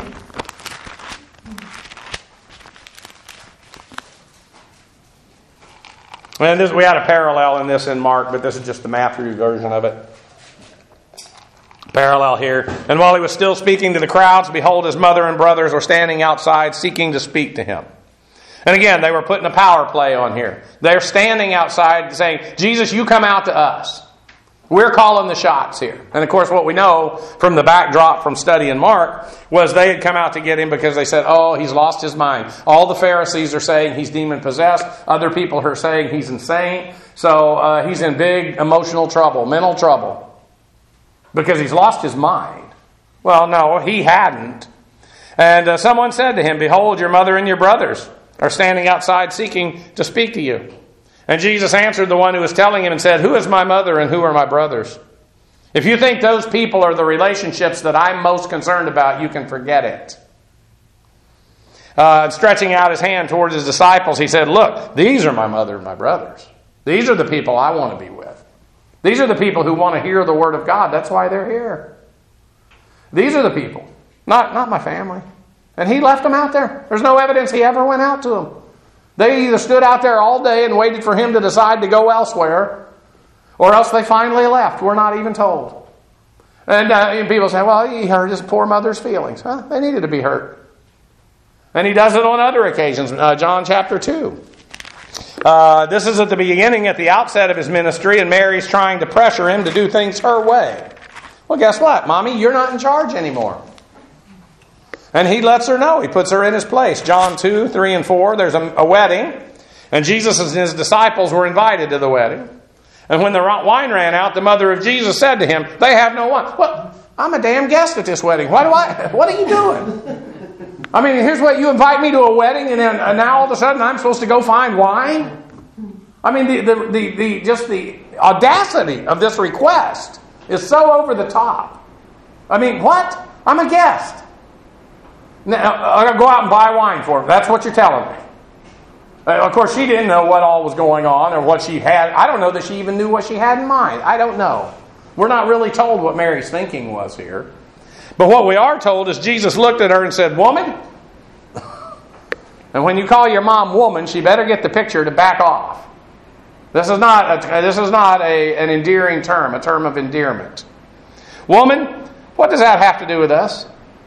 And this, we had a parallel in this in Mark, but this is just the Matthew version of it. Parallel here. And while he was still speaking to the crowds, behold, his mother and brothers were standing outside seeking to speak to him. And again, they were putting a power play on here. They're standing outside saying, Jesus, you come out to us. We're calling the shots here. And of course, what we know from the backdrop from studying Mark was they had come out to get him because they said, oh, he's lost his mind. All the Pharisees are saying he's demon-possessed. Other people are saying he's insane. So uh, he's in big emotional trouble, mental trouble, because he's lost his mind. Well, no, he hadn't. And uh, someone said to him, behold, your mother and your brothers are standing outside seeking to speak to you. And Jesus answered the one who was telling him and said, who is my mother and who are my brothers? If you think those people are the relationships that I'm most concerned about, you can forget it. Uh, stretching out his hand towards his disciples, he said, look, these are my mother and my brothers. These are the people I want to be with. These are the people who want to hear the word of God. That's why they're here. These are the people, not, not my family. And he left them out there. There's no evidence he ever went out to them. They either stood out there all day and waited for him to decide to go elsewhere, or else they finally left. We're not even told. And, uh, and people say, well, he hurt his poor mother's feelings. Huh? They needed to be hurt. And he does it on other occasions. Uh, John chapter two. Uh, this is at the beginning, at the outset of his ministry, and Mary's trying to pressure him to do things her way. Well, guess what, Mommy? You're not in charge anymore. And he lets her know. He puts her in his place. John two, three, and four. There's a, a wedding. And Jesus and his disciples were invited to the wedding. And when the wine ran out, the mother of Jesus said to him, they have no wine. Well, I'm a damn guest at this wedding. Why do I? What are you doing? I mean, here's what, you invite me to a wedding and then and now all of a sudden I'm supposed to go find wine? I mean, the, the, the, the just the audacity of this request is so over the top. I mean, what? I'm a guest. Now, I'm going to go out and buy wine for him. That's what you're telling me. Uh, of course, she didn't know what all was going on or what she had. I don't know that she even knew what she had in mind. I don't know. We're not really told what Mary's thinking was here. But what we are told is Jesus looked at her and said, woman. And when you call your mom woman, she better get the picture to back off. This is not a, this is not a, an endearing term, a term of endearment. Woman, what does that have to do with us?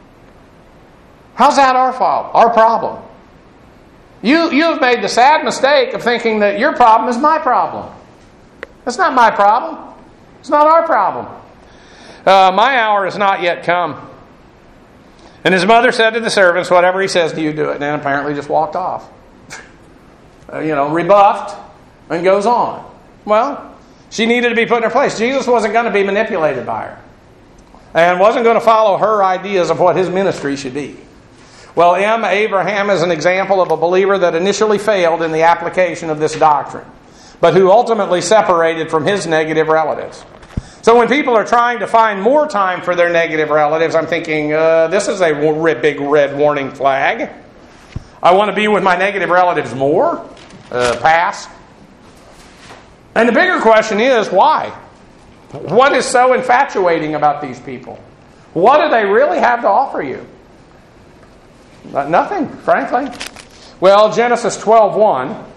How's that our fault, our problem? You, you've made the sad mistake of thinking that your problem is my problem. That's not my problem. It's not our problem. Uh, my hour has not yet come. And his mother said to the servants, whatever he says to you, do it. And then apparently just walked off. uh, you know, rebuffed and goes on. Well, she needed to be put in her place. Jesus wasn't going to be manipulated by her. And wasn't going to follow her ideas of what his ministry should be. Well, M, Abraham is an example of a believer that initially failed in the application of this doctrine, but who ultimately separated from his negative relatives. So when people are trying to find more time for their negative relatives, I'm thinking, uh, this is a big red warning flag. I want to be with my negative relatives more? Uh, pass. And the bigger question is, why? What is so infatuating about these people? What do they really have to offer you? Nothing, frankly. Well, Genesis twelve one.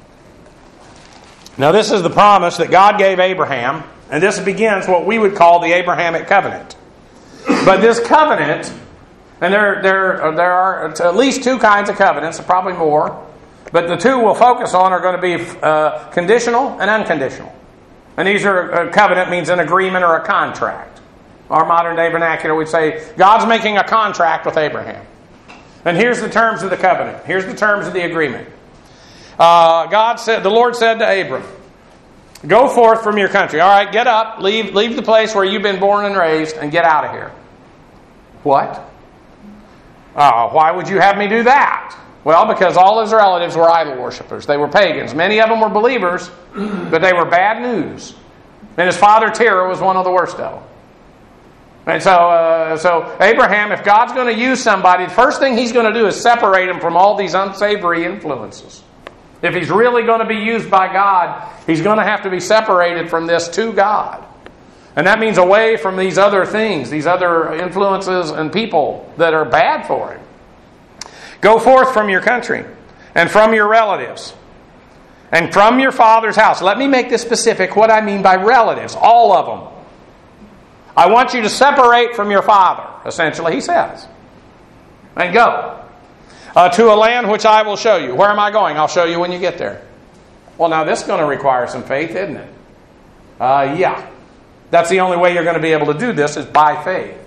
Now this is the promise that God gave Abraham, and this begins what we would call the Abrahamic covenant. But this covenant, and there, there, there are at least two kinds of covenants, probably more, but the two we'll focus on are going to be uh, conditional and unconditional. And these are, a covenant means an agreement or a contract. Our modern day vernacular would say, God's making a contract with Abraham. And here's the terms of the covenant. Here's the terms of the agreement. Uh, God said, the Lord said to Abram, go forth from your country. All right, get up, leave, leave the place where you've been born and raised, and get out of here. What? Uh, why would you have me do that? Well, because all his relatives were idol worshippers. They were pagans. Many of them were believers, but they were bad news. And his father Terah was one of the worst of them. And so, uh, so Abraham, if God's going to use somebody, the first thing he's going to do is separate him from all these unsavory influences. If he's really going to be used by God, he's going to have to be separated from this to God. And that means away from these other things, these other influences and people that are bad for him. Go forth from your country and from your relatives and from your father's house. Let me make this specific, what I mean by relatives, all of them. I want you to separate from your father, essentially, he says. And go uh, to a land which I will show you. Where am I going? I'll show you when you get there. Well, now this is going to require some faith, isn't it? Uh, yeah. That's the only way you're going to be able to do this is by faith.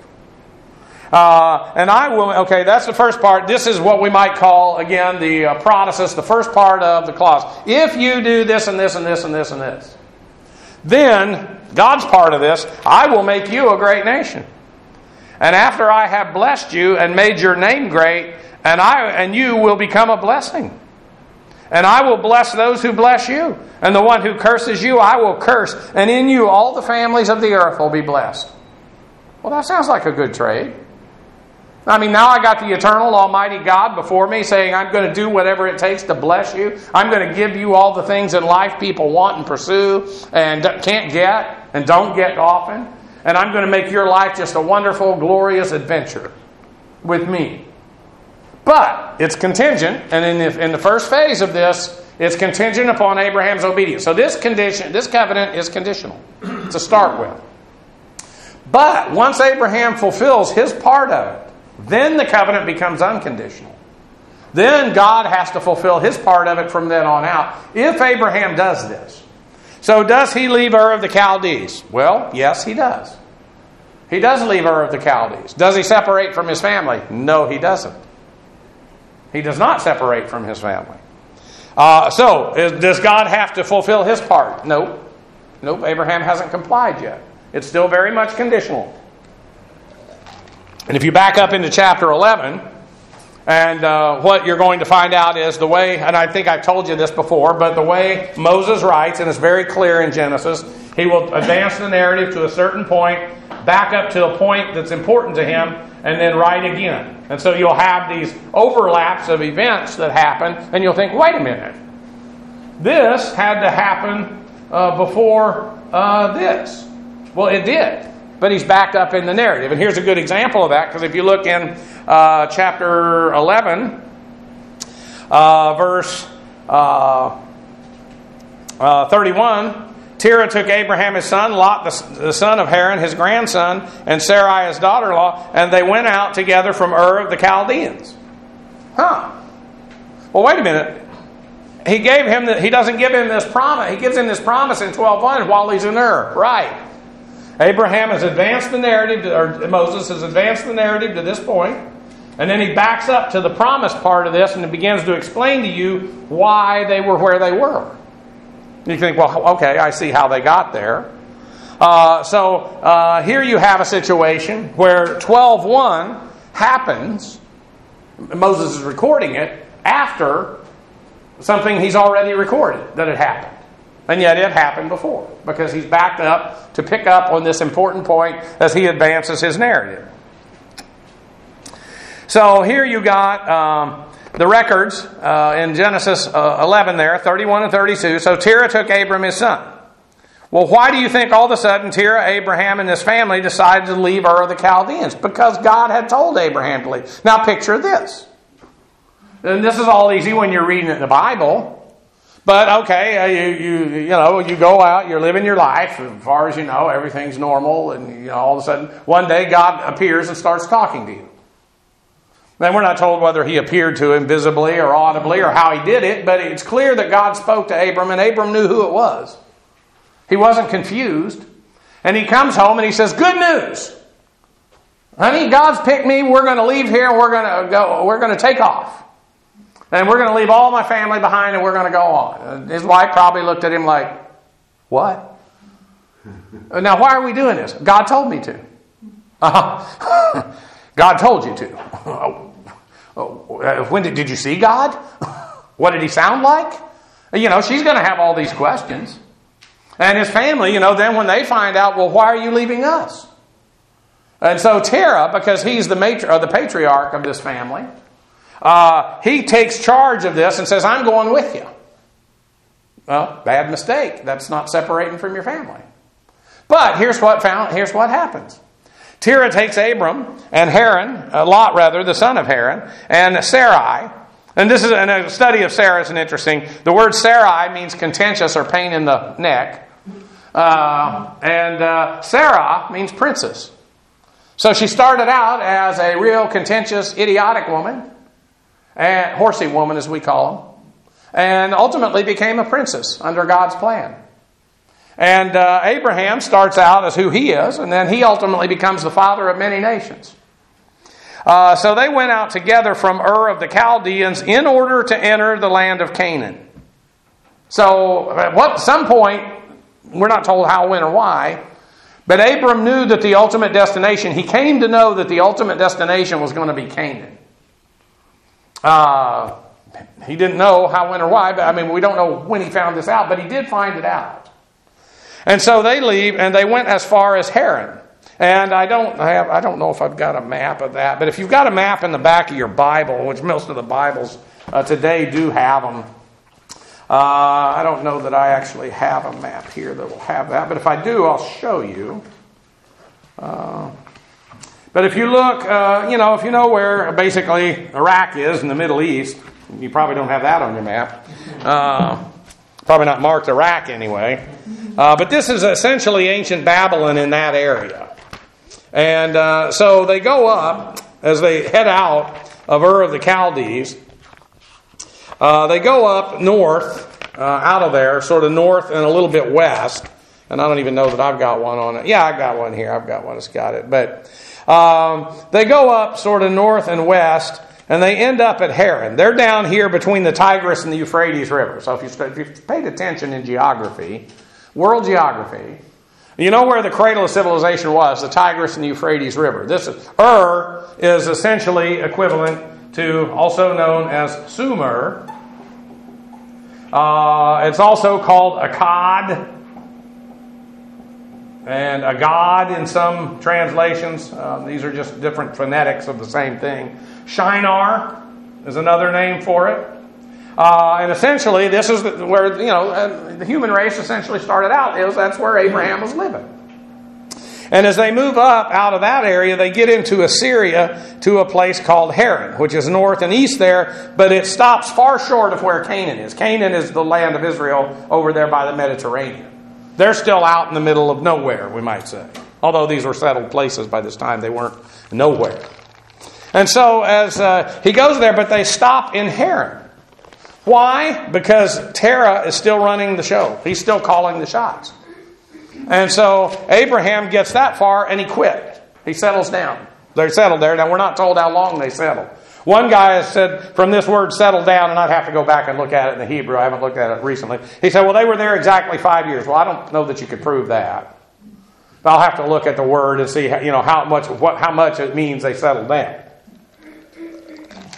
Uh, and I will, okay, that's the first part. This is what we might call, again, the uh, protasis, the first part of the clause. If you do this and this and this and this and this, then God's part of this, I will make you a great nation. And after I have blessed you and made your name great, and I and you will become a blessing. And I will bless those who bless you. And the one who curses you, I will curse. And in you all the families of the earth will be blessed. Well, that sounds like a good trade. I mean, now I got the eternal, almighty God before me saying, I'm going to do whatever it takes to bless you. I'm going to give you all the things in life people want and pursue and can't get and don't get often. And I'm going to make your life just a wonderful, glorious adventure with me. But it's contingent, and in the, in the first phase of this, it's contingent upon Abraham's obedience. So this condition, this covenant is conditional to start with. But once Abraham fulfills his part of it, then the covenant becomes unconditional. Then God has to fulfill his part of it from then on out, if Abraham does this. So does he leave Ur of the Chaldees? Well, yes, he does. He does leave Ur of the Chaldees. Does he separate from his family? No, he doesn't. He does not separate from his family. Uh, so, is, does God have to fulfill his part? Nope. Nope, Abraham hasn't complied yet. It's still very much conditional. And if you back up into chapter eleven, and uh, what you're going to find out is the way, and I think I've told you this before, but the way Moses writes, and it's very clear in Genesis, he will advance the narrative to a certain point, back up to a point that's important to him, and then write again. And so you'll have these overlaps of events that happen, and you'll think, wait a minute. This had to happen uh, before uh, this. Well, it did. But he's backed up in the narrative. And here's a good example of that, because if you look in uh, chapter eleven, uh, verse uh, uh, thirty-one, Terah took Abraham his son, Lot the, the son of Haran his grandson, and Sarai his daughter-in-law, and they went out together from Ur of the Chaldeans. Huh. Well, wait a minute. He gave him the, he doesn't give him this promise. He gives him this promise in twelve one while he's in Ur. Right. Abraham has advanced the narrative, to, or Moses has advanced the narrative to this point, and then he backs up to the promise part of this and begins to explain to you why they were where they were. You think, well, okay, I see how they got there. Uh, so uh, here you have a situation where twelve one happens, Moses is recording it after something he's already recorded that had happened. And yet it happened before, because he's backed up to pick up on this important point as he advances his narrative. So here you got um, the records uh, in Genesis uh, eleven there, thirty-one and thirty-two. So Terah took Abram his son. Well, why do you think all of a sudden Terah, Abraham, and his family decided to leave Ur of the Chaldeans? Because God had told Abraham to leave. Now picture this. And this is all easy when you're reading it in the Bible. But okay, uh, you you you know you go out, you're living your life. As far as you know, everything's normal, and you know all of a sudden one day God appears and starts talking to you. Then we're not told whether he appeared to him visibly or audibly or how he did it, but it's clear that God spoke to Abram, and Abram knew who it was. He wasn't confused, and he comes home and he says, "Good news, honey! God's picked me. We're going to leave here, and we're going to go. We're going to take off." And we're going to leave all my family behind and we're going to go on. His wife probably looked at him like, what? Now, why are we doing this? God told me to. Uh-huh. God told you to. When did, did you see God? What did he sound like? You know, she's going to have all these questions. And his family, you know, then when they find out, well, why are you leaving us? And so Terah, because he's the, matri- or the patriarch of this family, Uh, he takes charge of this and says, I'm going with you. Well, bad mistake. That's not separating from your family. But here's what found, here's what happens. Terah takes Abram and Haran, uh, Lot rather, the son of Haran, and Sarai. And this is and a study of Sarah is an interesting. The word Sarai means contentious or pain in the neck. Uh, and uh, Sarah means princess. So she started out as a real contentious, idiotic woman. And horsey woman, as we call them, and ultimately became a princess under God's plan. And uh, Abraham starts out as who he is, and then he ultimately becomes the father of many nations. Uh, so they went out together from Ur of the Chaldeans in order to enter the land of Canaan. So at what, some point, we're not told how, when, or why, but Abram knew that the ultimate destination, he came to know that the ultimate destination was going to be Canaan. Uh, he didn't know how, when, or why, but I mean, we don't know when he found this out, but he did find it out. And so they leave, and they went as far as Haran. And I don't have, I don't know if I've got a map of that, but if you've got a map in the back of your Bible, which most of the Bibles uh, today do have them, uh, I don't know that I actually have a map here that will have that, but if I do, I'll show you. Uh, But if you look, uh, you know, if you know where basically Iraq is in the Middle East, you probably don't have that on your map. Uh, probably not marked Iraq anyway. Uh, but this is essentially ancient Babylon in that area. And uh, so they go up, as they head out of Ur of the Chaldees, uh, they go up north, uh, out of there, sort of north and a little bit west. And I don't even know that I've got one on it. Yeah, I've got one here. I've got one that's got it. But Um, they go up sort of north and west, and they end up at Haran. They're down here between the Tigris and the Euphrates River. So if, you, if you've paid attention in geography, world geography, you know where the cradle of civilization was, the Tigris and the Euphrates River. This is, Ur is essentially equivalent to, also known as Sumer. Uh, it's also called Akkad. And Agad in some translations. Um, these are just different phonetics of the same thing. Shinar is another name for it. Uh, and essentially, this is where, you know, uh, the human race essentially started out. Is that's where Abraham was living. And as they move up out of that area, they get into Assyria to a place called Haran, which is north and east there, but it stops far short of where Canaan is. Canaan is the land of Israel over there by the Mediterranean. They're still out in the middle of nowhere, we might say. Although these were settled places by this time, they weren't nowhere. And so as uh, he goes there, but they stop in Haran. Why? Because Terah is still running the show. He's still calling the shots. And so Abraham gets that far and he quit. He settles down. They're settled there. Now we're not told how long they settled. One guy has said from this word settle down, and I'd have to go back and look at it in the Hebrew. I haven't looked at it recently. He said, well, they were there exactly five years. Well, I don't know that you could prove that. But I'll have to look at the word and see, you know, how much what how much it means they settled down.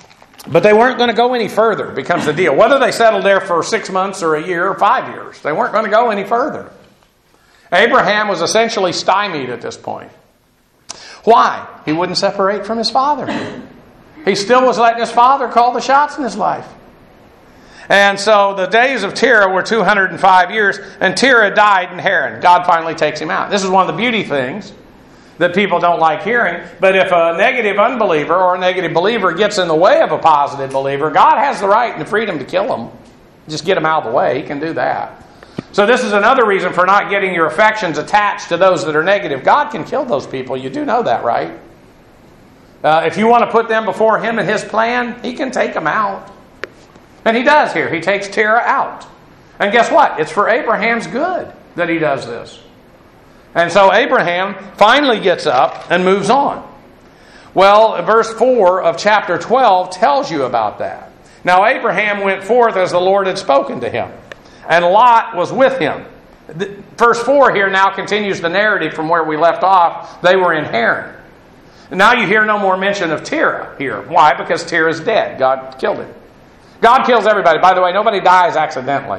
But they weren't going to go any further, becomes the deal. Whether they settled there for six months or a year or five years, they weren't going to go any further. Abraham was essentially stymied at this point. Why? He wouldn't separate from his father. He still was letting his father call the shots in his life. And so the days of Terah were two hundred five years, and Terah died in Haran. God finally takes him out. This is one of the beauty things that people don't like hearing. But if a negative unbeliever or a negative believer gets in the way of a positive believer, God has the right and the freedom to kill them. Just get them out of the way. He can do that. So this is another reason for not getting your affections attached to those that are negative. God can kill those people. You do know that, right? Uh, if you want to put them before Him and His plan, He can take them out. And He does here. He takes Terah out. And guess what? It's for Abraham's good that He does this. And so Abraham finally gets up and moves on. Well, verse four of chapter twelve tells you about that. Now Abraham went forth as the Lord had spoken to him, and Lot was with him. Verse four here now continues the narrative from where we left off. They were in Haran. Now you hear no more mention of Terah here. Why? Because Terah is dead. God killed him. God kills everybody. By the way, nobody dies accidentally.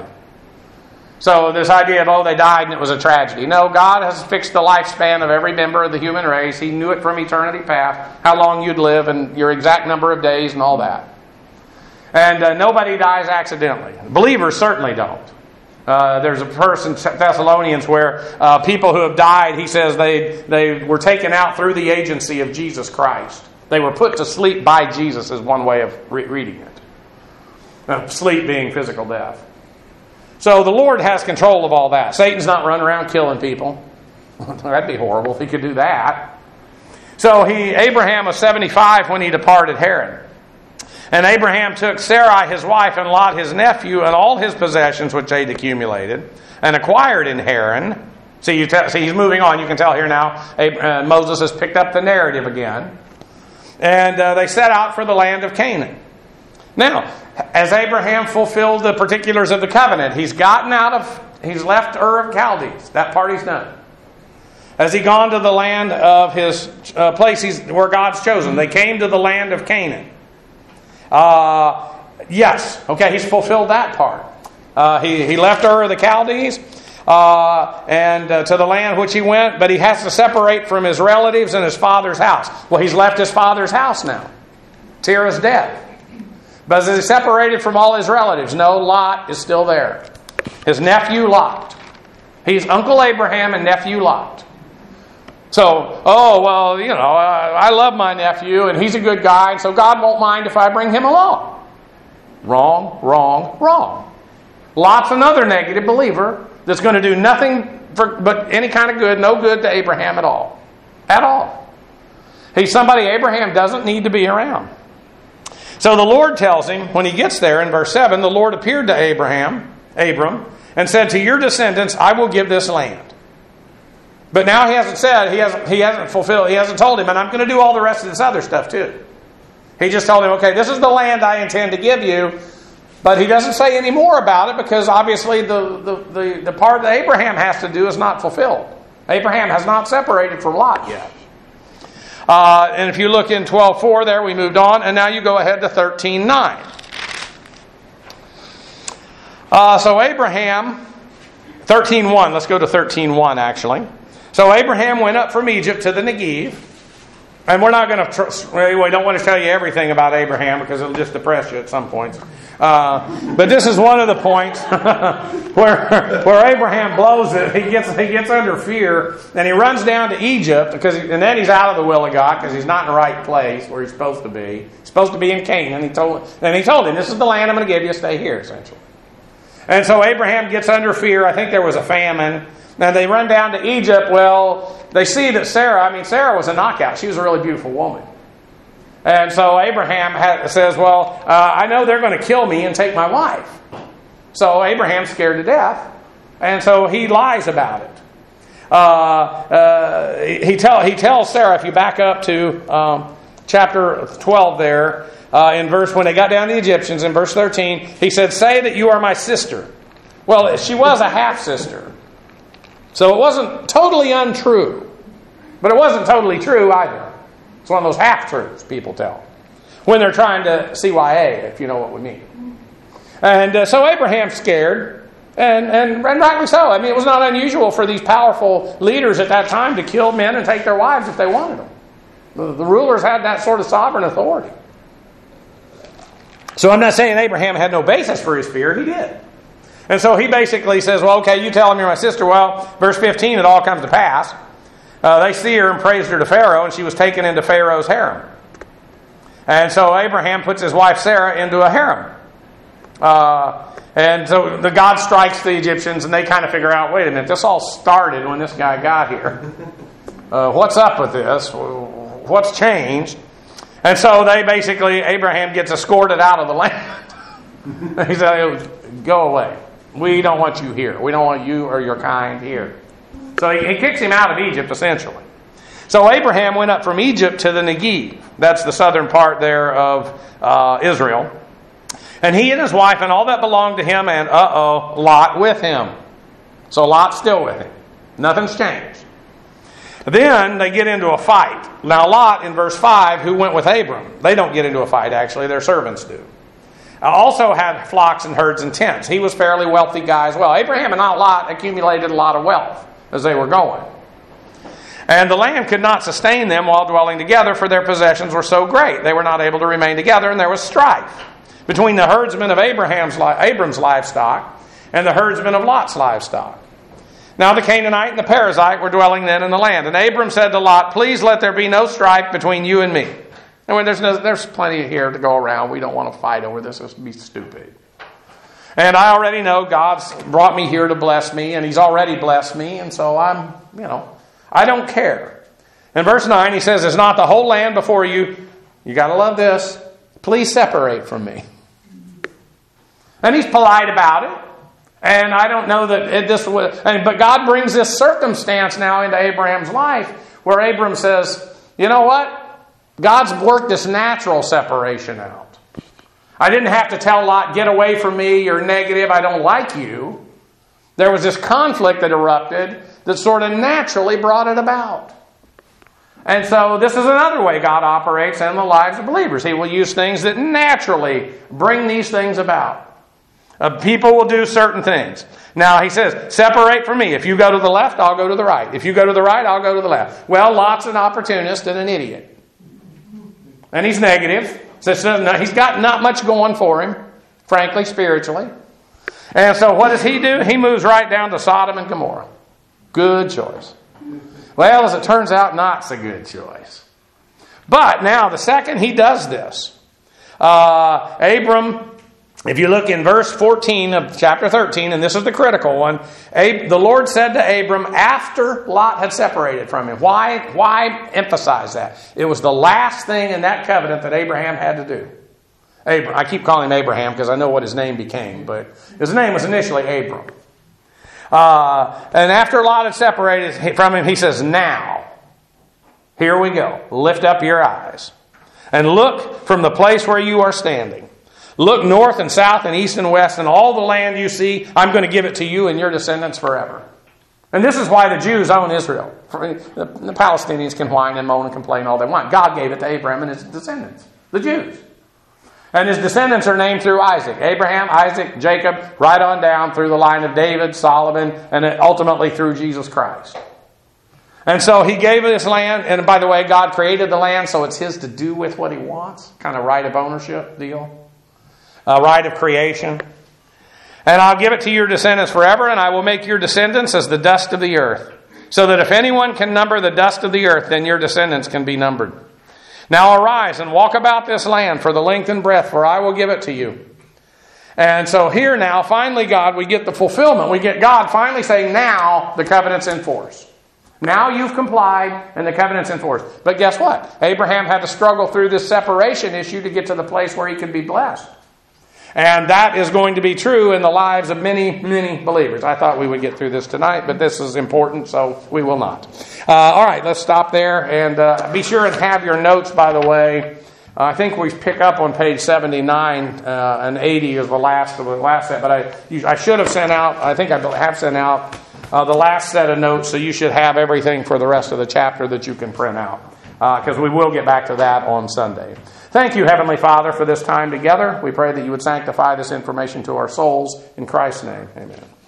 So this idea of, oh, they died and it was a tragedy. No, God has fixed the lifespan of every member of the human race. He knew it from eternity past, how long you'd live and your exact number of days and all that. And uh, nobody dies accidentally. Believers certainly don't. Uh, there's a verse in Thessalonians where uh, people who have died, he says they, they were taken out through the agency of Jesus Christ. They were put to sleep by Jesus is one way of re- reading it. Uh, sleep being physical death. So the Lord has control of all that. Satan's not running around killing people. That'd be horrible if he could do that. So he Abraham was seventy-five when he departed Haran. And Abraham took Sarai his wife and Lot his nephew and all his possessions which they'd accumulated and acquired in Haran. See, you te- see he's moving on. You can tell here now Abraham, uh, Moses has picked up the narrative again. And uh, they set out for the land of Canaan. Now, as Abraham fulfilled the particulars of the covenant, he's gotten out of, he's left Ur of Chaldees. That part he's done. Has he gone to the land of his uh, place he's, where God's chosen? They came to the land of Canaan. Uh, yes. Okay, he's fulfilled that part. Uh, he, he left Ur of the Chaldees uh, and uh, to the land which he went, but he has to separate from his relatives and his father's house. Well, he's left his father's house now. Terah's dead. But is he separated from all his relatives? No, Lot is still there. His nephew Lot. He's Uncle Abraham and nephew Lot. So, oh, well, you know, I, I love my nephew and he's a good guy, and so God won't mind if I bring him along. Wrong, wrong, wrong. Lot's another negative believer that's going to do nothing for, but any kind of good, no good to Abraham at all. At all. He's somebody Abraham doesn't need to be around. So the Lord tells him, when he gets there in verse seven, the Lord appeared to Abraham, Abram, and said, to your descendants I will give this land. But now he hasn't said, he hasn't, he hasn't fulfilled, he hasn't told him, and I'm going to do all the rest of this other stuff too. He just told him, okay, this is the land I intend to give you, but he doesn't say any more about it because obviously the, the, the, the part that Abraham has to do is not fulfilled. Abraham has not separated from Lot yet. Uh, and if you look in twelve four there, we moved on, and now you go ahead to thirteen nine. Uh, so Abraham, thirteen one, let's go to thirteen one actually. So Abraham went up from Egypt to the Negev, and we're not going to, tr- we don't want to tell you everything about Abraham because it'll just depress you at some points. Uh, but this is one of the points where where Abraham blows it. He gets he gets under fear and he runs down to Egypt because and then he's out of the will of God because he's not in the right place where he's supposed to be. He's supposed to be in Canaan. He told and he told him, "This is the land I'm going to give you. Stay here." Essentially, and so Abraham gets under fear. I think there was a famine. Now they run down to Egypt. Well, they see that Sarah. I mean, Sarah was a knockout. She was a really beautiful woman. And so Abraham ha- says, well, uh, I know they're going to kill me and take my wife. So Abraham's scared to death. And so he lies about it. Uh, uh, he, tell, he tells Sarah, if you back up to um, chapter twelve there, uh, in verse, when they got down to the Egyptians, in verse thirteen, he said, say that you are my sister. Well, she was a half-sister. So it wasn't totally untrue. But it wasn't totally true either. It's one of those half-truths people tell. when they're trying to C Y A, if you know what we mean. And uh, so Abraham's scared, and, and, and rightly so. I mean, it was not unusual for these powerful leaders at that time to kill men and take their wives if they wanted them. The, the rulers had that sort of sovereign authority. So I'm not saying Abraham had no basis for his fear. He did. And so he basically says, well, okay, you tell him you're my sister. Well, verse fifteen, it all comes to pass. Uh, they see her and praised her to Pharaoh, and she was taken into Pharaoh's harem. And so Abraham puts his wife Sarah into a harem. Uh, and so the God strikes the Egyptians, and they kind of figure out, wait a minute, this all started when this guy got here. Uh, what's up with this? What's changed? And so they basically, Abraham gets escorted out of the land. He said, go away. We don't want you here. We don't want you or your kind here. So he, he kicks him out of Egypt, essentially. So Abraham went up from Egypt to the Negev. That's the southern part there of uh, Israel. And he and his wife and all that belonged to him, and uh-oh, Lot with him. So Lot's still with him. Nothing's changed. Then they get into a fight. Now Lot, in verse five, who went with Abram, they don't get into a fight, actually. Their servants do. Also had flocks and herds and tents. He was a fairly wealthy guy as well. Abraham and Lot accumulated a lot of wealth as they were going. And the land could not sustain them while dwelling together, for their possessions were so great. They were not able to remain together, and there was strife between the herdsmen of Abraham's Abram's livestock and the herdsmen of Lot's livestock. Now the Canaanite and the Perizzite were dwelling then in the land. And Abram said to Lot, please let there be no strife between you and me. And when there's no, there's plenty here to go around. We don't want to fight over this. This would be stupid. And I already know God's brought me here to bless me, and He's already blessed me, and so I'm, you know, I don't care. In verse nine, he says, is not the whole land before you? You got to love this. Please separate from me. And he's polite about it. And I don't know that it, this would, and, but God brings this circumstance now into Abraham's life where Abram says, you know what? God's worked this natural separation out. I didn't have to tell Lot, get away from me, you're negative, I don't like you. There was this conflict that erupted that sort of naturally brought it about. And so this is another way God operates in the lives of believers. He will use things that naturally bring these things about. Uh, people will do certain things. Now he says, separate from me. If you go to the left, I'll go to the right. If you go to the right, I'll go to the left. Well, Lot's an opportunist and an idiot. And he's negative. So he's got not much going for him, frankly, spiritually. And so what does he do? He moves right down to Sodom and Gomorrah. Good choice. Well, as it turns out, not so good choice. But now, the second he does this, uh, Abram, if you look in verse fourteen of chapter thirteen, and this is the critical one, Ab- the Lord said to Abram after Lot had separated from him. Why, why emphasize that? It was the last thing in that covenant that Abraham had to do. Abram, I keep calling him Abraham because I know what his name became, but his name was initially Abram. Uh, and after Lot had separated from him, he says, now, here we go. Lift up your eyes and look from the place where you are standing. Look north and south and east and west, and all the land you see, I'm going to give it to you and your descendants forever. And this is why the Jews own Israel. The, the Palestinians can whine and moan and complain all they want. God gave it to Abraham and his descendants, the Jews. And his descendants are named through Isaac. Abraham, Isaac, Jacob, right on down through the line of David, Solomon, and ultimately through Jesus Christ. And so he gave this land, and by the way, God created the land, so it's his to do with what he wants. Kind of right of ownership deal. A right of creation. And I'll give it to your descendants forever, and I will make your descendants as the dust of the earth, so that if anyone can number the dust of the earth, then your descendants can be numbered. Now arise and walk about this land for the length and breadth, for I will give it to you. And so here now, finally God, we get the fulfillment. We get God finally saying, now the covenant's in force. Now you've complied and the covenant's in force. But guess what? Abraham had to struggle through this separation issue to get to the place where he could be blessed. And that is going to be true in the lives of many, many believers. I thought we would get through this tonight, but this is important, so we will not. Uh, all right, let's stop there. And uh, be sure and have your notes, by the way. Uh, I think we pick up on page seventy-nine uh, and eighty is the last of the last set. But I, you, I should have sent out, I think I have sent out uh, the last set of notes, so you should have everything for the rest of the chapter that you can print out. because uh, we will get back to that on Sunday. Thank you, Heavenly Father, for this time together. We pray that you would sanctify this information to our souls. In Christ's name, amen.